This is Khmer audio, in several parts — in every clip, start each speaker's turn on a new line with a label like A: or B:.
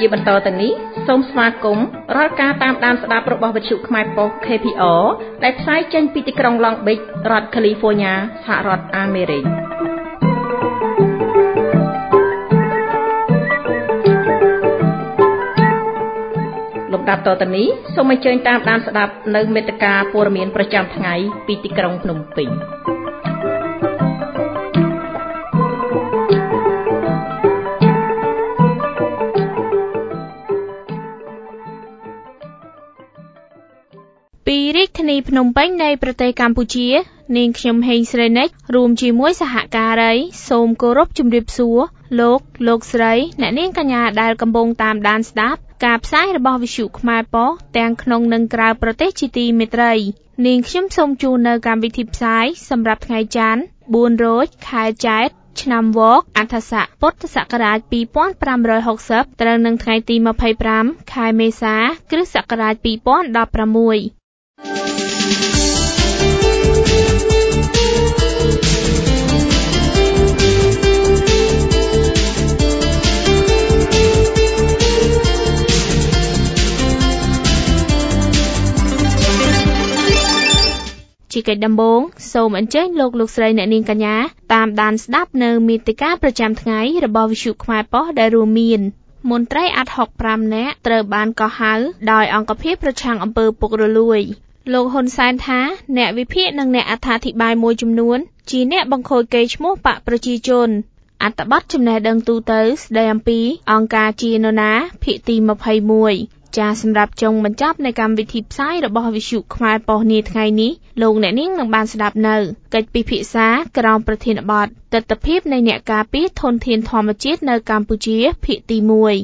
A: ជាបន្តទៅនេះសូមស្វាគមន៍រាល់ការតាមដានស្ដាប់របស់វិទ្យុខ្មែរប៉ុស្តិ៍ KPR ដែលផ្សាយចេញពីទីក្រុង Long Beach រដ្ឋ California សហរដ្ឋអាមេរិកលំដាប់តទៅនេះសូមអញ្ជើញតាមដានស្ដាប់នៅមេត្តាព័ត៌មានប្រចាំថ្ងៃពីទីក្រុងភ្នំពេញពីរាជធានីភ្នំពេញនៃប្រទេសកម្ពុជានាងខ្ញុំហេងស្រីនិចរួមជាមួយសហការីសូមគោរពជម្រាបសួរលោកស្រីអ្នកនាងកញ្ញាដែលកំពុងតាមដានស្ដាប់ការផ្សាយរបស់វិទ្យុខ្មែរប៉ុស្តិ៍ទាំងក្នុងនិងក្រៅប្រទេសជាទីមេត្រីនាងខ្ញុំសូមជូននៅកម្មវិធីផ្សាយសម្រាប់ថ្ងៃច័ន្ទ4រោចខែចែកឆ្នាំវកអដ្ឋស័កពុទ្ធសករាជ2560ត្រូវនឹងថ្ងៃទី25ខែមេសា គ្រិស្តសករាជ2016ជាកិច្ចដំបូងសូមអញ្ជើញលោកស្រីអ្នកនាងកញ្ញាតាមដានស្ដាប់នៅមាតិកាប្រចាំថ្ងៃរបស់វិទ្យុខ្មែរប៉ុស្តិ៍ដែលរួមមានមន្ត្រីអាត់ហុក5នាក់ត្រូវបានកោះហៅដោយអង្គភាពប្រឆាំងអំពើពុករលួយលោកហ៊ុនសែនថាអ្នកវិភាគនិងអ្នកអត្ថាធិប្បាយមួយចំនួនជាអ្នកបង្ខូចកេរ្តិ៍ឈ្មោះបកប្រជាជនអត្ថបទចំណេះដឹងទូទៅស្ដីអំពីអង្គការជានរណាភាគទី21ចាសម្រាប់ចុងបញ្ចប់នៃកម្មវិធីផ្សាយរបស់វិទ្យុខ្មែរប៉ុស្តិ៍នាថ្ងៃនេះលោកអ្នកនាងនឹងបានស្ដាប់នៅកិច្ចពិភាក្សាក្រោមប្រធានបទទិដ្ឋភាពនៃអ្នកការពារធនធានធម្មជាតិនៅកម្ពុជាភាគទី1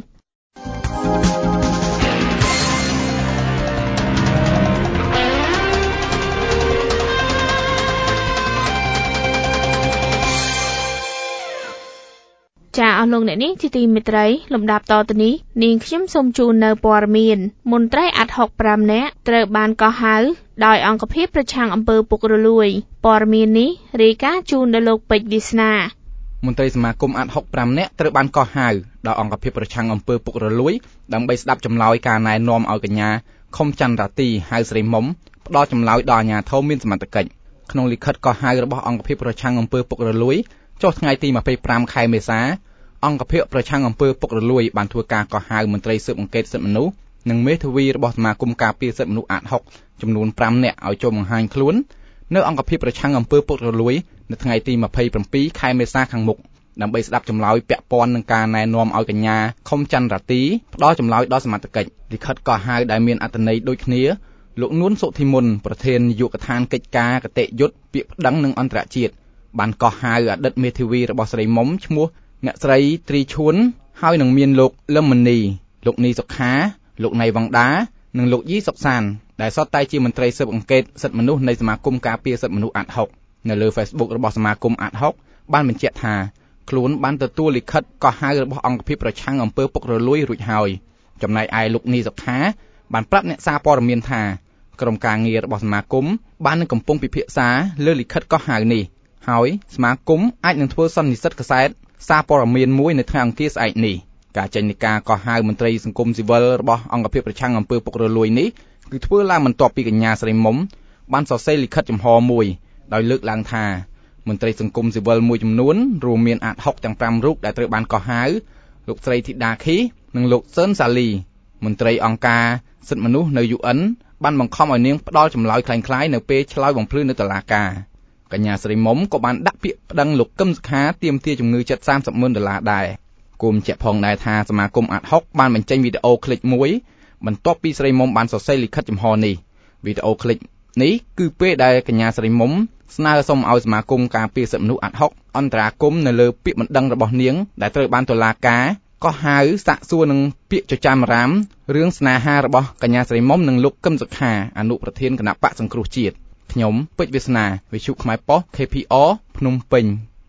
A: ចាអស់លោកអ្នកនាងជាទីមេត្រីលំដាប់តទៅនេះនាងខ្ញុំសូមជូននៅព័ត៌មានមន្ត្រីអាត់ហុក5នាក់ត្រូវបានកោះហៅដោយអង្គភាពប្រឆាំងអំពើពុករលួយព័ត៌មាននេះរាយការណ៍ជូនដល់លោកពេជ្រវាសនា
B: មន្ត្រីសមាគមអាត់ហុក5នាក់ត្រូវបានកោះហៅដោយអង្គភាពប្រឆាំងអំពើពុករលួយដើម្បីស្ដាប់ចម្លើយការណែនាំឲ្យកញ្ញាខុមច័ន្ទរាទីហៅស្រីមុំផ្ដល់ចម្លើយដល់អាជ្ញាធរមានសមត្ថកិច្ចក្នុងលិខិតកោះហៅរបស់អង្គភាពប្រឆាំងអំពើពុករលួយចុះថ្ងៃទី25ខែមេសាអង្គភាពប្រឆាំងអំពើពុករលួយបានធ្វើការកោះហៅមន្ត្រីស៊ើបអង្កេតសិទ្ធិមនុស្សនិងមេធាវីរបស់សមាគមការពារសិទ្ធិមនុស្សអាត់ហុកចំនួន5នាក់ឲ្យចូលបង្ហាញខ្លួននៅអង្គភាពប្រឆាំងអំពើពុករលួយនៅថ្ងៃទី27ខែមេសាខាងមុខដើម្បីស្ដាប់ចម្លើយពាក់ព័ន្ធនឹងការណែនាំឲ្យកញ្ញាខុមច័ន្ទរាទីផ្ដល់ចម្លើយដល់សមត្ថកិច្ចលិខិតកោះហៅដែលមានអត្ថន័យដូចគ្នាលោកនួនសុធីមុនប្រធាននាយកដ្ឋានកិច្ចការគតិយុត្តពាក្យប្តឹងនឹងអន្តរជាតិបានកោះហៅអតីតមេធាវីរបស់ស្រីមុំឈ្មោះអ្នកស្រីទ្រីឈួនហើយនឹងមានលោកលឹមមនីលោកនីសុខាលោកណៃវ៉ាងដានិងលោកយីសុកសានដែលសុទ្ធតែជាមន្ត្រីស៊ើបអង្កេតសិទ្ធិមនុស្សនៃសមាគមការពារសិទ្ធិមនុស្សអាត់ហុកនៅលើ Facebook របស់សមាគមអាត់ហុកបានបញ្ជាក់ថាខ្លួនបានទទួលលិខិតកោះហៅរបស់អង្គភាពប្រឆាំងអំពើពុករលួយរួចហើយចំណែកឯលោកនីសុខាបានប្រាប់អ្នកសារព័ត៌មានថាក្រុមការងាររបស់សមាគមបាននឹងកំពុងពិភាក្សាលើលិខិតកោះហៅនេះហើយសមាគមអាចនឹងធ្វើសន្និសីទកាសែតសារព័ត៌មានមួយនៅថ្ងៃអង្គារស្អែកនេះការចេញនៃការកោះហៅមន្ត្រីសង្គមស៊ីវិលរបស់អង្គភាពប្រឆាំងអំពើពុករលួយនេះគឺធ្វើឡើងបន្ទាប់ពីកញ្ញាស្រីមុំបានសរសេរលិខិតចំហមួយដោយលើកឡើងថាមន្ត្រីសង្គមស៊ីវិលមួយចំនួនរួមមានអាត់ហុកទាំង5រូបដែលត្រូវបានកោះហៅលោកស្រីធីតាខីនិងលោកសឺនសាលីមន្ត្រីអង្គការសិទ្ធិមនុស្សនៅ UN បានបង្ខំឲ្យនាងផ្ដល់ចម្លើយคล้ายៗនៅពេលឆ្លើយបំភ្លឺនៅតុលាការកញ្ញាស្រីមុំក៏បានដាក់ពាក្យប្តឹងលោកកឹមសុខាទាមទារជំងឺចិត្ត$30,000ដែរគួរបញ្ជាក់ផងដែរថាសមាគមអាត់ហុកបានបញ្ចេញវីដេអូឃ្លីបមួយបន្ទាប់ពីស្រីមុំបានសរសេរលិខិតចំហនេះវីដេអូឃ្លីបនេះគឺពេលដែលកញ្ញាស្រីមុំស្នើសុំឲ្យសមាគមការពារសិទ្ធិមនុស្សអាត់ហុកអន្តរាគមន៍នៅលើពាក្យបណ្ដឹងរបស់នាងដែលត្រូវបានតុលាការកោះហៅសាកសួរនឹងពាក្យចចាមរាមរឿងស្នេហារបស់កញ្ញាស្រីមុំនិងលោកកឹមសុខាអនុប្រធានគណៈបកសង្គ្រោះជាតិខ្ញុំពេជ្រវាសនាវិទ្យុខ្មែរប៉ុស្តិ៍ KPR ភ្នំពេញ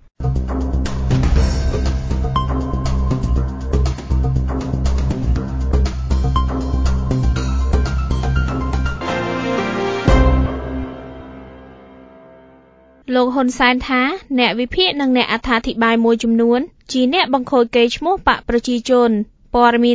A: លោកហ៊ុនសែនថាអ្នកវិភាគនិងអ្នកអត្ថាធិប្បាយមួយចំនួនជាអ្នកបង្ខូចកេរ្តិ៍ឈ្មោះបកប្រជាជនព័ត៌មាននេះ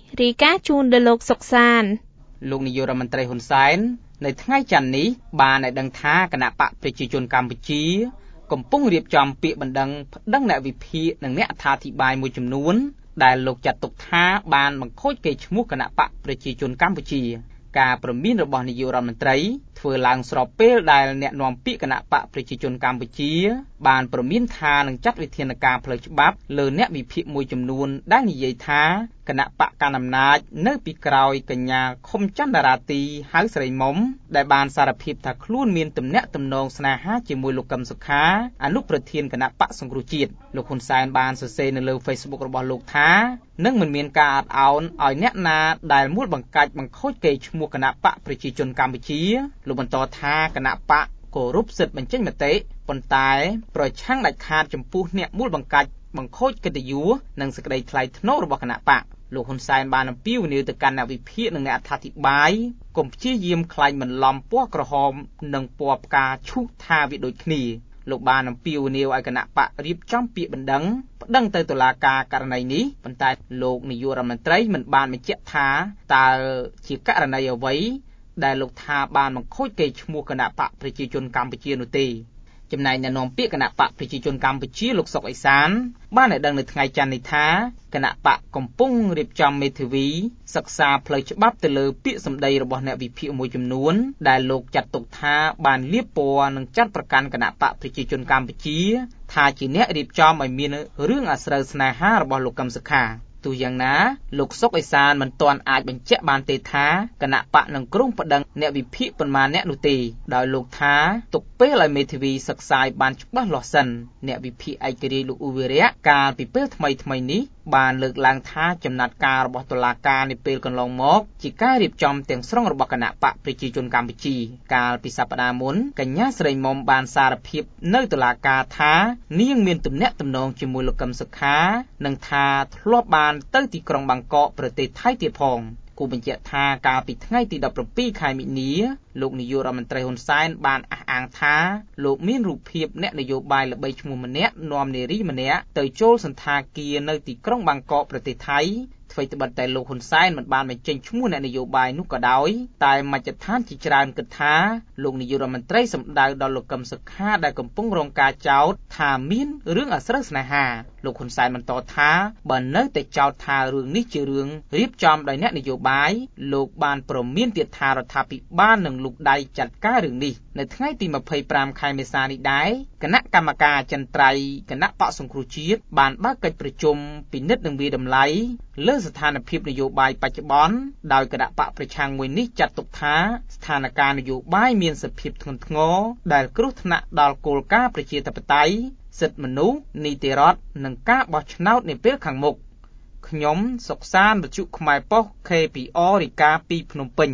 A: រីកាជូនដល់លោកសុកសាន
C: លោកនាយករដ្ឋមន្ត្រីហ៊ុនសែននៅថ្ងៃច័ន្ទនេះបានឲ្យដឹងថាគណៈបកប្រជាជនកម្ពុជាកំពុងរៀបចំពាក្យបណ្ដឹងប្តឹងអ្នកវិភាគនិងអ្នកអត្ថាធិប្បាយមួយចំនួនដែលលោកចាត់ទុកថាបានបង្ខូចកេរ្តិ៍ឈ្មោះគណៈបកប្រជាជនកម្ពុជាការព្រមានរបស់នាយករដ្ឋមន្ត្រីធ្វើឡើងស្របពេលដែលអ្នកនាំពាក្យគណៈបកប្រជាជនកម្ពុជាបានព្រមានថានឹងចាត់វិធានការផ្លូវច្បាប់លើអ្នកវិភាគមួយចំនួនដែលនិយាយថាគណៈបកកណ្ដាលអំណាចនៅពីក្រោយកញ្ញាខុមចន្ទរាទីហៅស្រីមុំដែលបានសារភាពថាខ្លួនមានទំនាក់ទំនងស្នេហាជាមួយលោកកឹមសុខាអនុប្រធានគណៈបកសង្គ្រោះជាតិលោកហ៊ុនសែនបានសរសេរនៅលើ Facebook របស់លោកថានឹងមិនមានការអត់ឱនឲ្យអ្នកណាដែលមូលបង្កាច់បង្ខូចកេរ្តិ៍ឈ្មោះគណៈបកប្រជាជនកម្ពុជាលោកបន្តថាគណៈបកគោរពសិទ្ធិបញ្ចេញមតិប៉ុន្តែប្រឆាំងដាច់ខាតចំពោះអ្នកមូលបង្កាច់បង្ខូចកិត្តិយសនិងសេចក្តីថ្លៃថ្នូររបស់គណៈបកលោកហ៊ុនសែនបានអំពាវនាវទៅកាន់អ្នកវិភាគនិងអ្នកអត្ថាធិប្បាយកុំព្យាយាមក្លែងបន្លំពណ៌ក្រហមនិងពណ៌ផ្កាឈូកថាវាដូចគ្នាលោកបានអំពាវនាវឲ្យគណៈបករៀបចំពាក្យបណ្ដឹងប្តឹងទៅតុលាការករណីនេះប៉ុន្តែលោកនាយករដ្ឋមន្ត្រីមិនបានបញ្ជាក់ថាតើជាករណីអ្វីដែលលោកថាបានបង្ខូចកេរ្តិ៍ឈ្មោះគណៈបកប្រជាជនកម្ពុជានោះទេចំណែកអ្នកនាំពាក្យគណៈបកប្រជាជនកម្ពុជាលោកសុកអេសានបានឲ្យដឹងនៅថ្ងៃច័ន្ទនេះថាគណៈបកកំពុងរៀបចំមេធាវីសិក្សាផ្លូវច្បាប់ទៅលើពាក្យសម្ដីរបស់អ្នកវិភាគមួយចំនួនដែលលោកចាត់ទុកថាបានលៀបពណ៌និងចាត់ប្រកាន់គណៈបកប្រជាជនកម្ពុជាថាជាអ្នករៀបចំឲ្យមានរឿងអាស្រូវស្នេហារបស់លោកកឹមសុខាទោះយ៉ាងណាលោកសុកអេសានមិនទាន់អាចបញ្ជាក់បានទេថាគណៈបកនឹងក្រុងប្តឹងអ្នកវិភាគប៉ុន្មានអ្នកនោះទេដោយលោកថាទុកពេលឲ្យមេធាវីសិក្សាបានច្បាស់លាស់សិនអ្នកវិភាគឯករាជ្យលោកអ៊ូវីរៈកាលពីពេលថ្មីនេះបានលើកឡើងថាចំណាត់ការរបស់តុលាការនាពេលកន្លងមកជាការរៀបចំទាំងស្រុងរបស់គណៈបកប្រជាជនកម្ពុជាកាលពីសប្តាហ៍មុនកញ្ញាស្រីមុំបានសារភាពនៅតុលាការថានាងមានទំនាក់ទំនងជាមួយលោកកឹមសុខានិងថាធ្លាប់បានទៅទីក្រុងបាងកកប្រទេសថៃទៀតផងគូបញ្ជាក់ថាកាលពីថ្ងៃទី17ខែមិនិនាលោកនាយករដ្ឋមន្ត្រីហ៊ុនសែនបានអះអាងថាលោកមានរូបភាពអ្នកនយោបាយល្បីឈ្មោះម្នាក់នាំនារីម្នាក់ទៅចូលសន្តាគារនៅទីក្រុងបាងកកប្រទេសថៃថ្មីត្បិតតែលោកហ៊ុនសែនមិនបានបញ្ចេញឈ្មោះអ្នកនយោបាយនោះក៏ដោយតែមជ្ឈដ្ឋានជាច្រើនគិតថាលោកនាយករដ្ឋមន្ត្រីសម្ដៅដល់លោកកឹមសុខាដែលកំពុងរងការចោទថាមានរឿងអាស្រូវស្នេហាលោកហ៊ុនសែនបន្តថាបើនៅតែចោទថារឿងនេះជារឿងរៀបចំដោយអ្នកនយោបាយលោកបានព្រមានទៀតថារដ្ឋាភិបាលនឹងលូកដៃចាត់ការរឿងនេះនៅថ្ងៃទី25ខែមេសានេះដែរគណៈកម្មការអចិន្ត្រៃយ៍គណៈបកសង្គ្រោះជាតិបានបើកកិច្ចប្រជុំពិនិត្យនិងវិតម្លៃលើស្ថានភាពនយោបាយបច្ចុប្បន្នដោយគណៈបកប្រឆាំងមួយនេះចាត់ទុកថាស្ថានភាពនយោបាយមានសភាពធ្ងន់ធ្ងរដែលគ្រោះថ្នាក់ដល់គោលការណ៍ប្រជាធិបតេយ្យសិទ្ធិមនុស្សនីតិរដ្ឋនិងការបោះឆ្នោតនាពេលខាងមុខខ្ញុំសុកសានវិទ្យុខ្មែរប៉ុស្តិ៍ KPR រាយការណ៍ពីភ្នំពេញ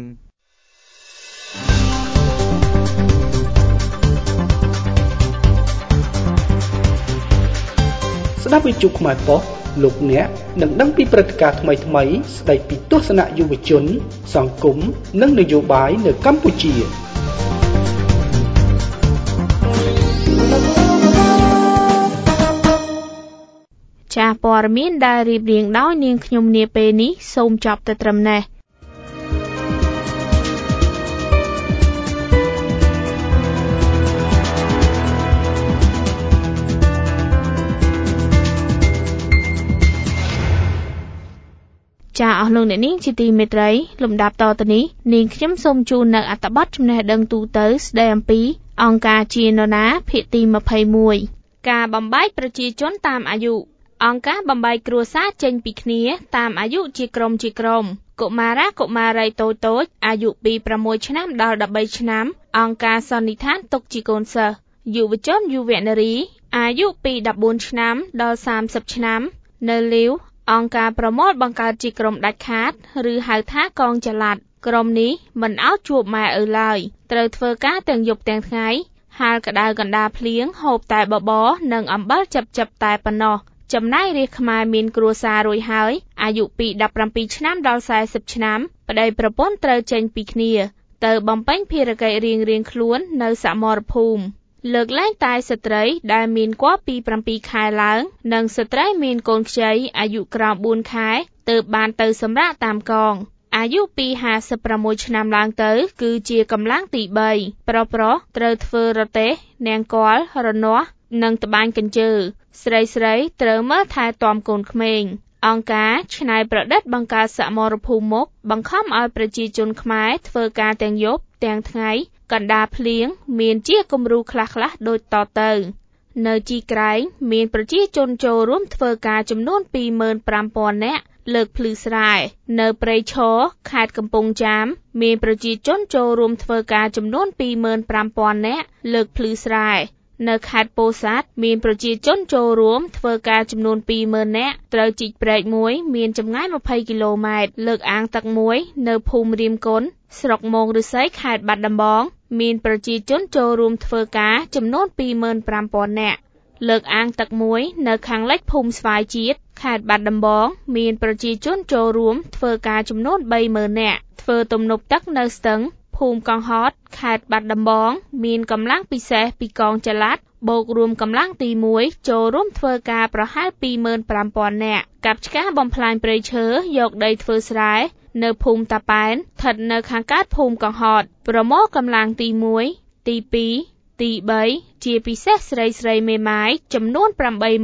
D: ស្ដាប់វិទ្យុខ្មែរប៉ុស្តិ៍លោកអ្នកនឹងដឹងពីព្រឹត្តិការណ៍ថ្មីៗស្ដីពីទស្សនៈយុវជនសង្គមនិងនយោបាយនៅកម្ពុជា
A: ចាស់ព័ត៌មានដែលរៀបរៀងដោយនាងខ្ញុំនាពេលនេះសូមចប់តែត្រឹមនេះចាអស់លោកអ្នកនាងជាទីមេត្រីលំដាប់តទៅនេះនាងខ្ញុំសូមជូននៅអត្ថបទចំណេះដឹងទូទៅស្ដីអំពីអង្គការជានរណាភាគទី21ការបំបែកប្រជាជនតាមអាយុអង្គការបំបែកគ្រួសារចេញពីគ្នាតាមអាយុជាក្រុម កុមារាកុមារីតូចអាយុពី6ឆ្នាំដល់13ឆ្នាំអង្គការសន្និដ្ឋានទុកជាកូនសិស្សយុវជនយុវនារីអាយុពី14ឆ្នាំដល់30ឆ្នាំនៅលាវអង្គការប្រមូលបង្កើតជាក្រុមដាច់ខាតឬហៅថាកងចល័តក្រុមនេះមិនអោតជួបម៉ែឪឡើយត្រូវធ្វើការទាំងយប់ទាំងថ្ងៃហាលក្តៅកណ្ដាលភ្លៀងហូបតែបបរនិងអំបិលចិបតែប៉ុណ្ណោះចំណែករាជខ្មែរមានគ្រួសាររួចហើយអាយុពី17ឆ្នាំដល់40ឆ្នាំប្តីប្រពន្ធត្រូវចេញពីគ្នាទៅបំពេញភារកិច្ចរៀងៗខ្លួននៅសមរភូមិលើកលែងតែស្ត្រីដែលមានគប្ពី7ខែឡើងនិងស្ត្រីមានកូនខ្ចីអាយុក្រោម4ខែទើបបានទៅសម្រាកតាមកងអាយុពី56ឆ្នាំឡើងទៅគឺជាកម្លាំងទី3ប្រុសត្រូវធ្វើរទេះនាងកលរនាស់និងត្បាញកញ្ជើស្រីត្រូវមើលថែទាំកូនក្មេងអង្គការច្នៃប្រឌិតបង្កើតសមរភូមិមុខបង្ខំឲ្យប្រជាជនខ្មែរធ្វើការទាំងយប់ទាំងថ្ងៃកណ្ដាលភ្លៀងមានជាគំរូខ្លះៗដូចតទៅនៅជីក្រែងមានប្រជាជនចូលរួមធ្វើការចំនួន 25,000 នាក់លើកភ្លឺស្រែនៅព្រៃឈរខេត្តកំពង់ចាមមានប្រជាជនចូលរួមធ្វើការចំនួន 25,000 នាក់លើកភ្លឺស្រែនៅខេត្តពោធិ៍សាត់មានប្រជាជនចូលរួមធ្វើការចំនួន 20,000 នាក់ត្រូវជីកព្រែកមួយមានចម្ងាយ20 គីឡូម៉ែត្រលើកអាងទឹកមួយនៅភូមិរៀមគុនស្រុកមោងឫស្សីខេត្តបាត់ដំបងមានប្រជាជនចូលរួមធ្វើការចំនួន 25,000 នាក់លើកអាងទឹកមួយនៅខាងលិចភូមិស្វាយជាតិខេត្តបាត់ដំបងមានប្រជាជនចូលរួមធ្វើការចំនួន 30,000 នាក់ធ្វើទំនប់ទឹកនៅស្ទឹងភូមិកង្ហតខេត្តបាត់ដំបងមានកម្លាំងពិសេសពីកងចល័តបូករួមកម្លាំងទី1ចូលរួមធ្វើការប្រហែល 25,000 នាក់កាប់ឆ្ការបំផ្លាញព្រៃឈើយកដីធ្វើស្រែនៅភូមិតាប៉ែនស្ថិតនៅខាងកើតភូមិកង្ហតប្រមូលកម្លាំងទី1ទី2ទី3ជាពិសេសស្រីមេម៉ាយចំនួន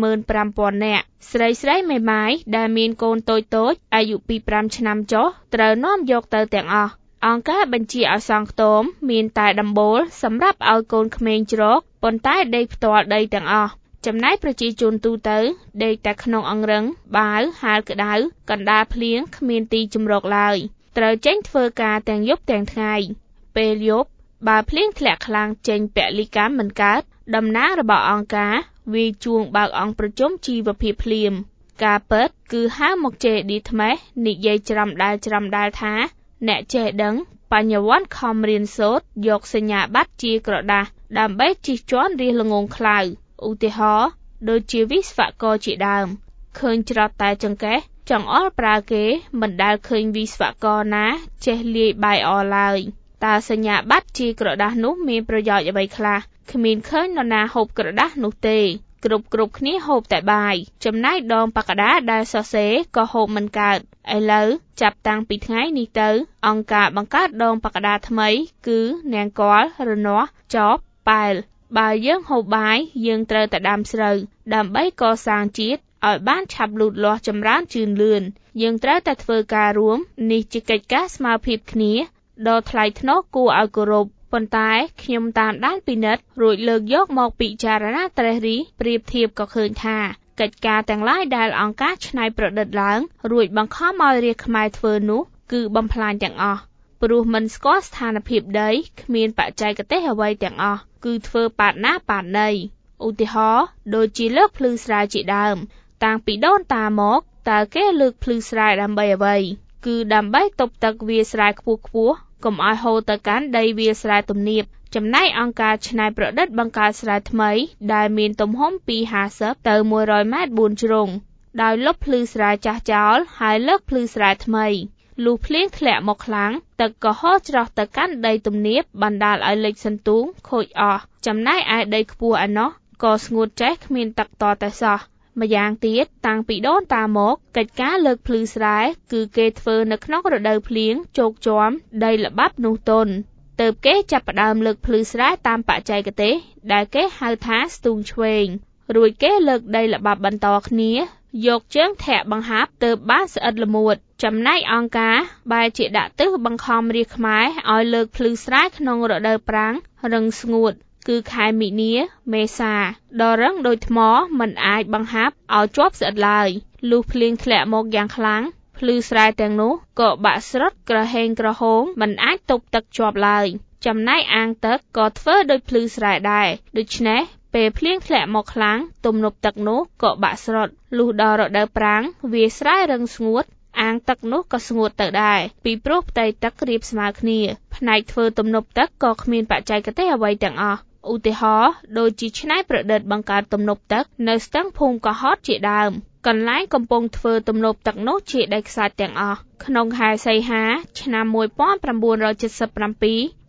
A: 85,000 នាក់ស្រីមេម៉ាយដែលមានកូនតូចអាយុពី5ឆ្នាំចុះត្រូវនាំយកទៅទាំងអស់អង្គការបញ្ជាឲ្យសង់ខ្ទមមានតែដំបូលសម្រាប់ឲ្យកូនក្មេងជ្រកប៉ុន្តែដេកផ្ទាល់ដីទាំងអស់ចំណែកប្រជាជនទូទៅដេកតែក្នុងអង្រឹងបាវហាលក្តៅកណ្ដាលភ្លៀងគ្មានទីជម្រកឡើយត្រូវចេញធ្វើការទាំងយប់ទាំងថ្ងៃពេលយប់បើភ្លៀងធ្លាក់ខ្លាំងចេញពលិកម្មមិនកើតតំណាងរបស់អង្គការវាយជួងបើកអង្គប្រជុំជីវភាពភ្លាមការពិតគឺហៅមកជេឌីថ្មេះនិយាយច្រាំដែលថាអ្នកចេះដឹងបញ្ញវន្តខំរៀនសូត្រយកសញ្ញាបត្រជាក្រដាសដើម្បីជិះជាន់រាសល្ងងខ្លៅឧទាហរណ៍ដូចជាវិស្វករជាដើមឃើញច្រត់តែចង្កេះចង្អុលប្រើគេមិនដែលឃើញវិស្វករណាចេះលាយបាយអឡើយតើសញ្ញាបត្រជាក្រដាសនោះមានប្រយោជន៍អ្វីខ្លះគ្មានឃើញនរណាហូបក្រដាសនោះទេគ្រប់គ្នាហូបតែបាយចំណែកដងបក្កដាដែលសរសេរក៏ហូបមិនកើតឥឡូវចាប់តាំងពីថ្ងៃនេះទៅអង្គការបង្កើតដងបក្កដាថ្មីគឺនាងកលរនាស់ចបប៉ែលបើយើងហូបបាយយើងត្រូវតែដាំស្រូវដើម្បីកសាងជាតិឲ្យបានឆាប់លូតលាស់ចម្រើនជឿនលឿនយើងត្រូវតែធ្វើការរួមនេះជាកិច្ចការស្មើភាពគ្នាដ៏ថ្លៃថ្នូរគួរឲ្យគោរពប៉ុន្តែខ្ញុំតាមដានពិនិត្យរួចលើកយកមកពិចារណាត្រិះរិះប្រៀបធៀបក៏ឃើញថាកិច្ចការទាំងឡាយដែលអង្គការច្នៃប្រឌិតឡើងរួចបង្ខំឲ្យរាជខ្មែរធ្វើនោះគឺបំផ្លាញទាំងអស់ព្រោះមិនស្គាល់ស្ថានភាពដីគ្មានបច្ចេកទេសអ្វីទាំងអស់គឺធ្វើប៉ាតណាប៉ាតណីឧទាហរណ៍ដូចជាលើកភ្លឺស្រែជាដើមតាំងពីដូនតាមកតើគេលើកភ្លឺស្រែដើម្បីអ្វីគឺដើម្បីទប់ទឹកវាលស្រែខ្ពស់កុំឲ្យហូរទៅកាន់ដីវាលស្រែទំនាបចំណែកអង្គការច្នៃប្រឌិតបង្កើតស្រែថ្មីដែលមានទំហំពី50ទៅ100ម៉ែត្រ4ជ្រុងដោយលុបភ្លឺស្រែចាស់ចោលហើយលើកភ្លឺស្រែថ្មីលុះភ្លៀងធ្លាក់មកខ្លាំងទឹកក៏ហូរច្រោះទៅកាន់ដីទំនាបបណ្ដាលឲ្យលិចសន្ទូងខូចអស់ចំណែកឯដីខ្ពស់ឯណោះក៏ស្ងួតចេះគ្មានទឹកតតែសោះម្យ៉ាងទៀតតាំងពីដូនតាមកកិច្ចការលើកភ្លឺស្រែគឺគេធ្វើនៅក្នុងរដូវភ្លៀងជោគជាំដីល្បាប់នោះទន់ទើបគេចាប់ផ្ដើមលើកភ្លឺស្រែតាមបច្ចេកទេសដែលគេហៅថាស្ទូងឆ្វេងរួចគេលើកដីល្បាប់បន្តគ្នាយកជើងធាក់បង្ហាប់ទើបបានស្អិតល្មួតចំណែកអង្គការបែរជាដាក់ទិសបង្ខំរាជខ្មែរឲ្យលើកភ្លឺស្រែក្នុងរដូវប្រាំងរឹងស្ងួតគឺខែមីនាមេសាដ៏រឹងដូចថ្មមិនអាចបង្ហាប់ឲ្យជាប់ស្អិតឡើយលុះភ្លៀងធ្លាក់មកយ៉ាងខ្លាំងភ្លឺស្រែទាំងនោះក៏បាក់ស្រុតក្រហេងក្រហមមិនអាចទប់ទឹកជាប់ឡើយចំណែកអាងទឹកក៏ធ្វើដូចភ្លឺស្រែដែរដូច្នេះពេលភ្លៀងធ្លាក់មកខ្លាំងទំនប់ទឹកនោះក៏បាក់ស្រុតលុះដល់រដូវប្រាំងវាលស្រែរឹងស្ងួតអាងទឹកនោះក៏ស្ងួតទៅដែរពីព្រោះផ្ទៃទឹករាបស្មើគ្នាផ្នែកធ្វើទំនប់ទឹកក៏គ្មានបច្ចេកទេសអ្វីទាំងអស់ឧទាហរណ៍ដូចជាច្នៃប្រឌិតបង្កើតទំនប់ទឹកនៅស្ទឹងភូមិកោះហតជាដើមកន្លែងកំពុងធ្វើទំនប់ទឹកនោះជាដីខ្សាច់ទាំងអស់ក្នុងខែសីហាឆ្នាំ1977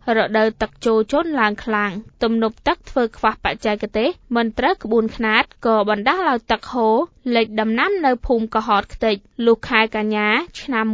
A: រដូវទឹកចូលជន់ឡើងខ្លាំងទំនប់ទឹកធ្វើខ្វះបច្ចេកទេសមិនត្រូវក្បួនខ្នាតក៏បណ្ដាលឲ្យទឹកហូរលិចដំណាំនៅភូមិកោះហតខ្ទេចលុះខែកញ្ញាឆ្នាំ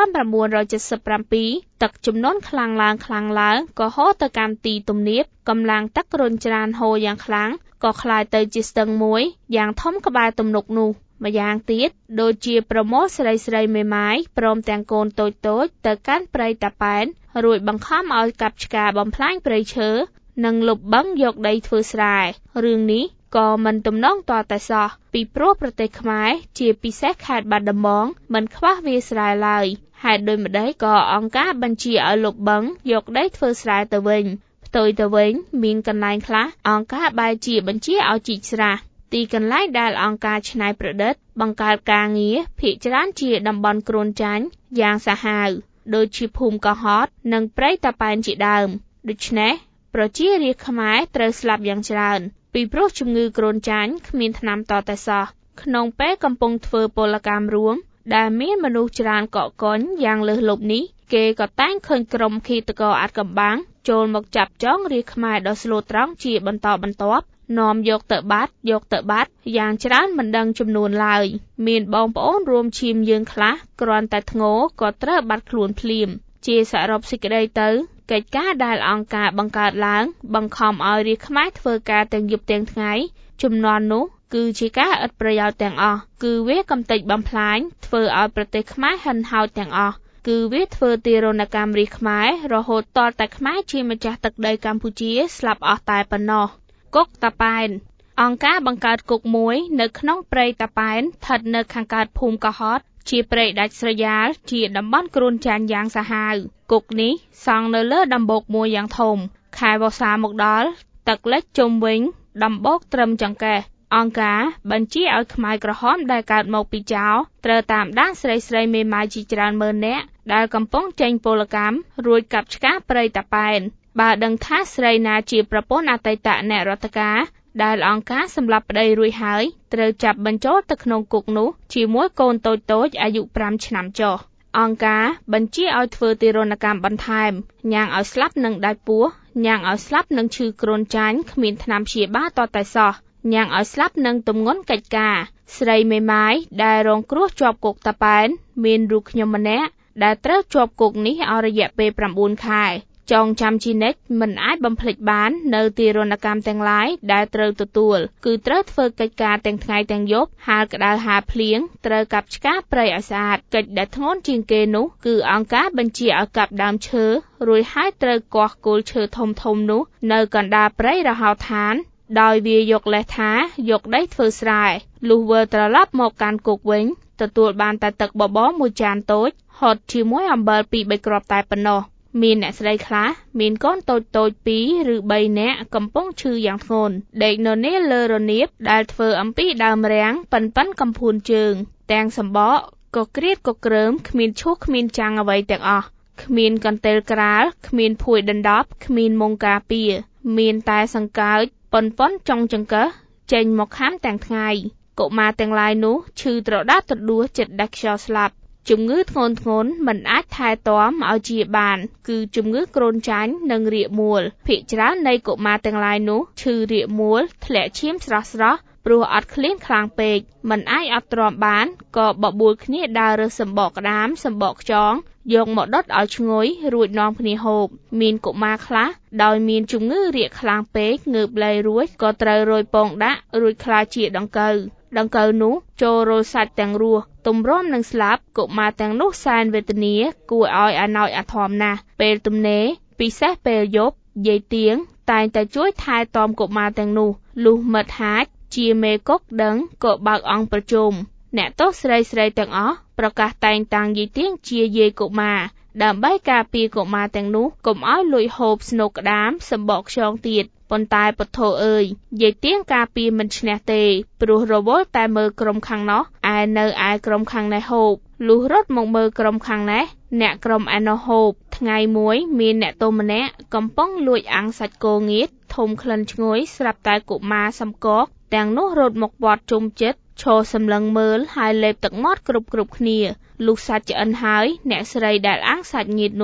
A: 1977ទឹកជំនន់ខ្លាំងឡើងក៏ហូរទៅកាន់ទីទំនាបកម្លាំងទឹករុញច្រានហូរយ៉ាងខ្លាំងក៏ក្លាយទៅជាស្ទឹងមួយយ៉ាងធំក្បែរទំនប់នោះម្យ៉ាងទៀតដូចជាប្រមូលស្រីមេម៉ាយព្រមទាំងកូនតូចទៅកាន់ព្រៃតាប៉ែនរួចបង្ខំឲ្យកាប់ឆ្ការបំផ្លាញព្រៃឈើនិងលុបបង្កយកដីធ្វើស្រែរឿងនេះក៏មិនទំនងតតែសោះពីព្រោះប្រទេសខ្មែរជាពិសេសខេត្តបាត់ដំបងមិនខ្វះវាលស្រែឡើយហេតុដូចម្ដេចក៏អង្គការបញ្ជាឲ្យលុបបង្កយកដីធ្វើស្រែទៅវិញផ្ទុយទៅវិញមានកន្លែងខ្លះអង្គការបែរជាបញ្ជាឲ្យជីកស្រះទីកន្លែងដែលអង្គការច្នៃប្រឌិតបង្កើតការងារភាគច្រើនជាតំបន់គ្រួនចាញ់យ៉ាងសាហាវដូចជាភូមិកោះហតនិងព្រៃតាប៉ែនជាដើមដូច្នេះប្រជារាស្ត្រខ្មែរត្រូវស្លាប់យ៉ាងច្រើនពីព្រោះជំងឺគ្រុនចាញ់គ្មានថ្នាំតតែសោះក្នុងពេលកំពុងធ្វើពលកម្មរួមដែលមានមនុស្សច្រើនកកកុញយ៉ាងលើសលប់នេះគេក៏តែងឃើញក្រុមឃាតករអាថ៌កំបាំងចូលមកចាប់ចងរាស្ត្រខ្មែរដ៏ស្លូតត្រង់ជាបន្តបន្ទាប់នាំយកទៅបាត់យ៉ាងច្រើនមិនដឹងចំនួនឡើយមានបងប្អូនរួមឈាមយើងខ្លះគ្រាន់តែធ្ងោក៏ត្រូវបាត់ខ្លួនភ្លាមជាសរុបសេចក្តីទៅកិច្ចការដែលអង្គការបង្កើតឡើងបង្ខំឲ្យរាស្ត្រខ្មែរធ្វើការទាំងយប់ទាំងថ្ងៃជំនាន់នោះគឺជាការឥតប្រយោជន៍ទាំងអស់គឺវាកំទេចបំផ្លាញធ្វើឲ្យប្រទេសខ្មែរហិនហោចទាំងអស់គឺវាធ្វើទារុណកម្មរាស្ត្រខ្មែររហូតទាល់តែខ្មែរជាម្ចាស់ទឹកដីកម្ពុជាស្លាប់អស់តែប៉ុណ្ណោះគុកតាប៉ែនអង្គការបង្កើតគុកមួយនៅក្នុងព្រៃតាប៉ែនស្ថិតនៅខាងកើតភូមិកោះហតជាព្រៃដាច់ស្រយាលជាតំបន់គ្រួនចាញ់យ៉ាងសាហាវគុកនេះសង់នៅលើដំបូកមួយយ៉ាងធំខែវស្សាមកដល់ទឹកលិចជុំវិញដំបូកត្រឹមចង្កេះអង្គការបញ្ជាឲ្យខ្មែរក្រហមដែលកើតមកពីចៅត្រូវតាមដានស្រីមេម៉ាយជាច្រើនម៉ឺននាក់ដែលកំពុងចេញពលកម្មរួចកាប់ឆ្ការព្រៃតាប៉ែនបើដឹងថាស្រីណាជាប្រពន្ធអតីតអ្នករដ្ឋការដែលអង្គការសម្លាប់ប្តីរួចហើយត្រូវចាប់បញ្ចូលទៅក្នុងគុកនោះជាមួយកូនតូចអាយុ5ឆ្នាំចុះអង្គការបញ្ជាឲ្យធ្វើទារុណកម្មបន្ថែមញ៉ាំងឲ្យស្លាប់នឹងដាច់ពោះញ៉ាំងឲ្យស្លាប់នឹងឈឺគ្រុនចាញ់គ្មានថ្នាំព្យាបាលតតែសោះញ៉ាំងឲ្យស្លាប់នឹងទម្ងន់កិច្ចការស្រីមេម៉ាយដែលរងគ្រោះជាប់គុកតាប៉ែនមានរូបខ្ញុំម្នាក់ដែលត្រូវជាប់គុកនេះអស់រយៈពេល9ខែចងចាំជានិច្ចមិនអាចបំភ្លេចបាននៅទារុណកម្មទាំងឡាយដែលត្រូវទទួលគឺត្រូវធ្វើកិច្ចការទាំងថ្ងៃទាំងយប់ហាលក្តៅហាលភ្លៀងត្រូវកាប់ឆ្ការព្រៃឲ្យស្អាតកិច្ចដែលធ្ងន់ជាងគេនោះគឺអង្គការបញ្ជាឲ្យកាប់ដើមឈើរួចហើយត្រូវគាស់គល់ឈើធំនោះនៅកណ្ដាលព្រៃរហោឋានដោយវាយកលេសថាយកដីធ្វើស្រែលុះវិលត្រឡប់មកកាន់គុកវិញទទួលបានតែទឹកបបរមួយចានតូចហត់ជាមួយអំបិល 2-3 គ្រាប់តែប៉ុណ្ណោះមានអ្នកស្រីខ្លះមានកូនតូច2 ឬ 3 នាក់កំពុងឈឺយ៉ាងធ្ងន់ដេកនៅនេះលើរនាបដែលធ្វើអំពីដើមរាំងប៉ិនកំភួនជើងទាំងសម្បកក៏ក្រៀតក៏ក្រើមគ្មានឈូសគ្មានចាំងអ្វីទាំងអស់គ្មានកន្ទេលក្រាលគ្មានភួយដណ្ដប់គ្មានមុងការពារមានតែសង្កោចប៉ុនចុងចង្កឹះចេញមកខាំទាំងថ្ងៃកុមារទាំងឡាយនោះឈឺត្រដាត្រដួសចិត្តដាច់ខ្យល់ស្លាប់ជំងឺធ្ងន់មិនអាចថែទាំឲ្យជាបានគឺជំងឺគ្រុនចាញ់និងរាគមួលភាគច្រើននៃកុមារទាំងឡាយនោះឈឺរាគមួលធ្លាក់ឈាមស្រស់ព្រោះអត់ឃ្លានខ្លាំងពេកមិនអាចអត់ទ្រាំបានក៏បបួលគ្នាដើររើសសម្បកក្តាមសម្បកខ្យងយកមកដុតឲ្យឈ្ងុយរួចនាំគ្នាហូបមានកុមារខ្លះដោយមានជំងឺរាគខ្លាំងពេកងើបលែងរួចក៏ត្រូវរោយពងដាក់រួចក្លាយជាដង្កូវនោះចូលរលសាច់ទាំងរស់ទម្រាំនឹងស្លាប់កុមារទាំងនោះសែនវេទនាគួរឲ្យអាណោចអាធមណាស់ពេលទំនេរពិសេសពេលយប់យាយទៀងតែងតែជួយថែទាំកុមារទាំងនោះលុះមិត្តហាចជាមេគុកដឹងក៏បើកអង្គប្រជុំអ្នកទោសស្រីទាំងអស់ប្រកាសតែងតាំងយាយទៀងជាយាយកុមារដើម្បីការពារកុមារទាំងនោះកុំឲ្យលួចហូបស្នូកក្តាមសម្បកខ្យងទៀតប៉ុន្តែពុទ្ធោអើយយាយទៀងការពារមិនឈ្នះទេព្រោះរវល់តែមើលក្រុមខាងនោះឯនៅឯក្រុមខាងនេះហូបលុះរត់មកមើលក្រុមខាងនេះអ្នកក្រុមឯនោះហូបថ្ងៃមួយមានអ្នកទោសម្នាក់កំពុងលួចអាំងសាច់គោងៀតធំក្លិនឈ្ងុយស្រាប់តែកុមារសំកកទាំងនោះរត់មកវត្តជុំចិត្តឈរសម្លឹងមើលហើយលេបទឹកមាត់គ្រប់គ្នាលុះសាច់ឆ្អិនហើយអ្នកស្រីដែលអាំងសាច់ងៀតនោះ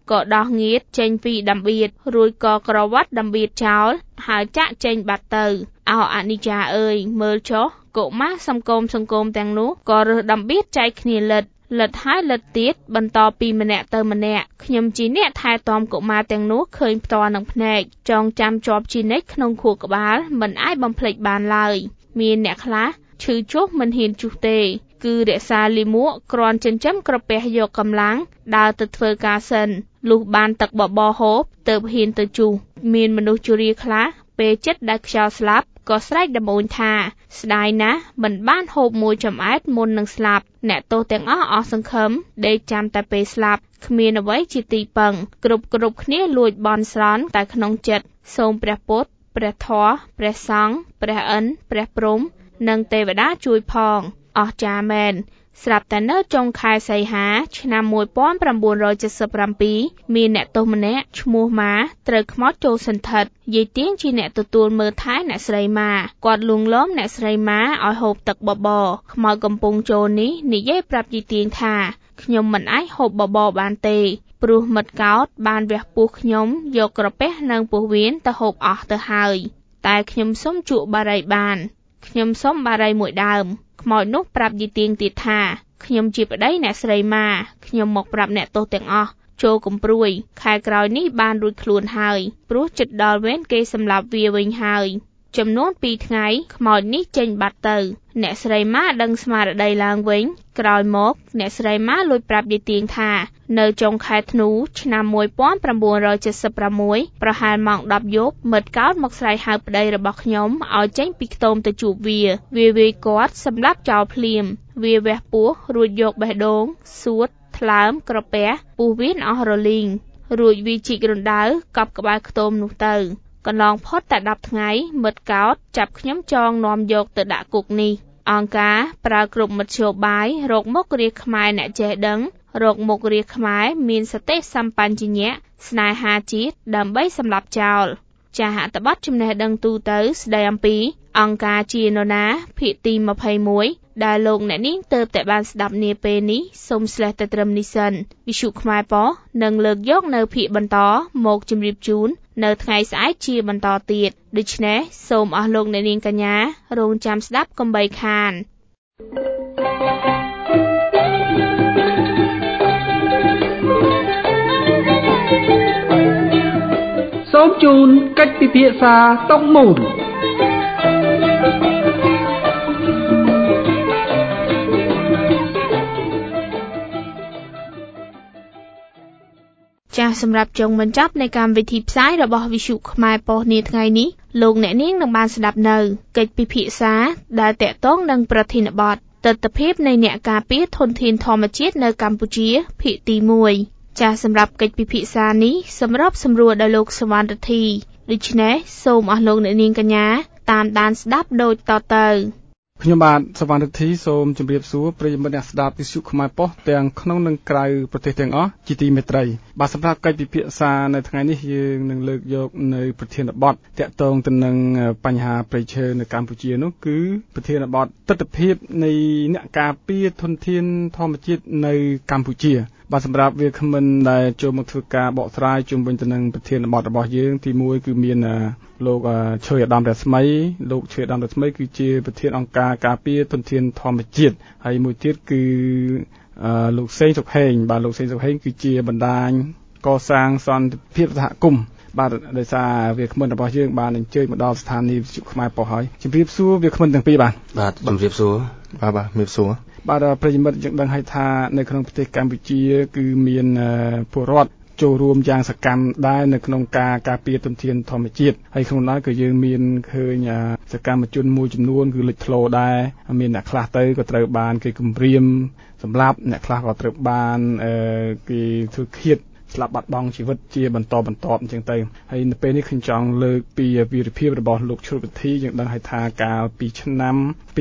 A: ក៏ដោះងៀតចេញពីដំបៀតរួចក៏ក្រវ៉ាត់ដំបៀតចោលហើយចាក់ចេញបាត់ទៅអោអនិច្ចាអើយមើលចុះកុមារសង្គមទាំងនោះក៏រើសដំបៀតចែកគ្នាលិតហើយលិតទៀតបន្តពីម្នាក់ទៅម្នាក់ខ្ញុំជាអ្នកថែទាំកុមារទាំងនោះឃើញផ្ទាល់នឹងភ្នែកចងចាំជាប់ជានិច្ចក្នុងខួរក្បាលមិនអាចបំភ្លេចបានឡើយមានអ្នកខ្លះឈឺចុះមិនហ៊ានជុះទេគឺរក្សាលិមួកគ្រាន់ចិញ្ចឹមក្រពះយកកម្លាំងដើរទៅធ្វើការសិនលុះបានទឹកបបរហូបទើបហ៊ានទៅជុះមានមនុស្សជរាខ្លះពេលចិត្តដែលខ្យល់ស្លាប់ក៏ស្រែកដំបូងថាស្ដាយណាស់មិនបានហូបមួយចំអែតមុននឹងស្លាប់អ្នកទោសទាំងអស់សង្ឃឹមដេកចាំតែពេលស្លាប់គ្មានអ្វីជាទីពឹងគ្រប់គ្នាលួចបន់ស្រន់តែក្នុងចិត្តសូមព្រះពុទ្ធព្រះធម៌ព្រះសង្ឃព្រះឥន្ទព្រះព្រហ្មនិងទេវតាជួយផងអស្ចារ្យមែនស្រាប់តែនៅចុងខែសីហាឆ្នាំ1977មានអ្នកទោសម្នាក់ឈ្មោះម៉ាត្រូវខ្មោចចូលសន្ធិដ្ឋយាយទៀងជាអ្នកទទួលមើលថែអ្នកស្រីម៉ាគាត់លួងលោមអ្នកស្រីម៉ាឲ្យហូបទឹកបបរខ្មោចកំពុងចូលនេះនិយាយប្រាប់យាយទៀងថាខ្ញុំមិនអាចហូបបបរបានទេព្រោះមិត្តកោតបានវះពោះខ្ញុំយកក្រពះនិងពោះវៀនទៅហូបអស់ទៅហើយតែខ្ញុំសុំជក់បារីបានខ្ញុំសុំបារីមួយដើមខ្មោចនោះប្រាប់យាយទៀងទៀតថាខ្ញុំជាប្តីអ្នកស្រីម៉ាខ្ញុំមកប្រាប់អ្នកទោសទាំងអស់ចូលកំព្រួយខែក្រោយនេះបានរួចខ្លួនហើយព្រោះចិត្តដល់វេនគេសម្លាប់វាវិញហើយចំនួន2ថ្ងៃខ្មោចនេះចេញបាត់ទៅអ្នកស្រីម៉ាដឹងស្មារតីឡើងវិញក្រោយមកអ្នកស្រីម៉ាលួចប្រាប់យាយទៀងថានៅចុងខែធ្នូឆ្នាំ1976ប្រហែលម៉ោង10យប់មិត្តកោតមកស្រែកហៅប្តីរបស់ខ្ញុំឲ្យចេញពីខ្ទមទៅជួបវាវាគាត់សម្លាប់ចោលភ្លាមវាវះពោះរួចយកបេះដូងសួតថ្លើមក្រពះពោះវៀនអស់រលីងរួចវាជីករណ្ដៅកប់ក្បាលខ្ទមនោះទៅកន្លងផុតតែ10ថ្ងៃមិត្តកោតចាប់ខ្ញុំចងនាំយកទៅដាក់គុកនេះអង្គការប្រើគ្រប់មធ្យោបាយរកមុខរាជខ្មែរអ្នកចេះដឹងរកមុខរាជខ្មែរមានសតិសម្បញ្ញៈស្នេហាជាតិដើម្បីសម្លាប់ចោលចាហតបទចំណេះដឹងទូទៅស្ដីអំពីអង្គការជានរណាភាគទី21ដែលលោកអ្នកនាងទើបតែបានស្ដាប់នាពេលនេះសូមស្លេះតែត្រឹមនេះសិនវិទ្យុខ្មែរប៉ុស្តិ៍នឹងលើកយកនៅភាគបន្តមកជម្រាបជូននៅថ្ងៃស្អែកជាបន្តទៀតដូច្នេះសូមអស់លោកអ្នកនាងកញ្ញារងចាំស្ដាប់កុំបីខាន
D: សូមជូនកិច្ចពិភាក្សាតុកមូល
A: ចាសសម្រាប់ចុងបញ្ចប់នៃកម្មវិធីផ្សាយរបស់វិទ្យុខ្មែរប៉ុស្តិ៍នាថ្ងៃនេះលោកអ្នកនាងនឹងបានស្ដាប់នៅកិច្ចពិភាក្សាដែលតាក់ទងនឹងប្រធានបទទស្សនវិជ្ជានៃអ្នកការពារធនធានធម្មជាតិនៅកម្ពុជាភាគទី1ចាសសម្រាប់កិច្ចពិភាក្សានេះសម្របសម្រួលដោយលោកសវណ្ណរិទ្ធីដូច្នេះសូមអស់លោកអ្នកនាងកញ្ញាតាមដានស្ដាប់ដូចតទៅ
E: ខ្ញុំបាទសវណ្ណរិទ្ធីសូមជម្រាបសួរប្រិយមិត្តអ្នកស្ដាប់វិទ្យុខ្មែរប៉ុស្តិ៍ទាំងក្នុងនិងក្រៅប្រទេសទាំងអស់ជាទីមេត្រីបាទសម្រាប់កិច្ចពិភាក្សានៅថ្ងៃនេះយើងនឹងលើកយកនៅប្រធានបទតាក់ទងទៅនឹងបញ្ហាព្រៃឈើនៅកម្ពុជានោះគឺប្រធានបទទស្សនវិជ្ជានៃអ្នកការពារធនធានធម្មជាតិនៅកម្ពុជាបាទសម្រាប់វាគ្មិនដែលចូលមកធ្វើការបកស្រាយជុំវិញទៅនឹងប្រធានបទរបស់យើងទី1គឺមានលោកឈ្មោះអាដាមរស្មីលោកឈ្មោះអាដាមរស្មីគឺជាប្រធានអង្គការការពារធនធានធម្មជាតិហើយមួយទៀតគឺលោកសេងសុខហេងបាទលោកសេងសុខហេងគឺជាបណ្ដាញកសាងសន្តិភាពសហគមន៍បាទដោយសារវាគ្មិនរបស់យើងបានអញ្ជើញមកដល់ស្ថានីយ៍វិទ្យុខ្មែរប៉ុស្តិ៍ហើយជម្រាបសួរវាគ្មិនទាំងពីរបាទ
F: ជម្រាបសួរបាទជម្រាបសួរ
E: បាទប្រិយមិត្តយើងដឹងហើយថានៅក្នុងប្រទេសកម្ពុជាគឺមានពលរដ្ឋចូលរួមយ៉ាងសកម្មដែរនៅក្នុងការការពារធនធានធម្មជាតិហើយក្នុងនោះក៏យើងមានឃើញសកម្មជនមួយចំនួនគឺលេចធ្លោដែរមានអ្នកខ្លះទៅក៏ត្រូវបានគេគំរាមសម្លាប់អ្នកខ្លះក៏ត្រូវបានគេធ្វើឃាតស្លាប់បាត់បង់ជីវិតជាបន្តអញ្ចឹងទៅហើយនៅពេលនេះខ្ញុំចង់លើកពីវីរភាពរបស់លោកឈុតវិធីយើងដឹងហើយថាកាលពីឆ្នាំ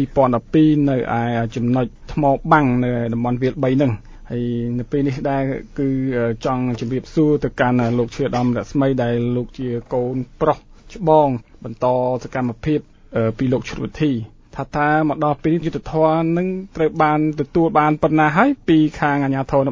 E: 2012នៅឯចំណុចថ្មបាំងនៅតំបន់វាល3ហ្នឹងហើយនៅពេលនេះដែរគឺចង់ជម្រាបសួរទៅកាន់លោកឈ្មោះអាដាមរស្មីដែលលោកជាកូនប្រុសច្បងបន្តសកម្មភាពពីលោកឈុតវិធីថាមកដល់ពេលយុទ្ធធរនឹងត្រូវបានទទួលបានប៉ុណ្ណាហើយពីខាងអាជ្ញាធរនោះបាទ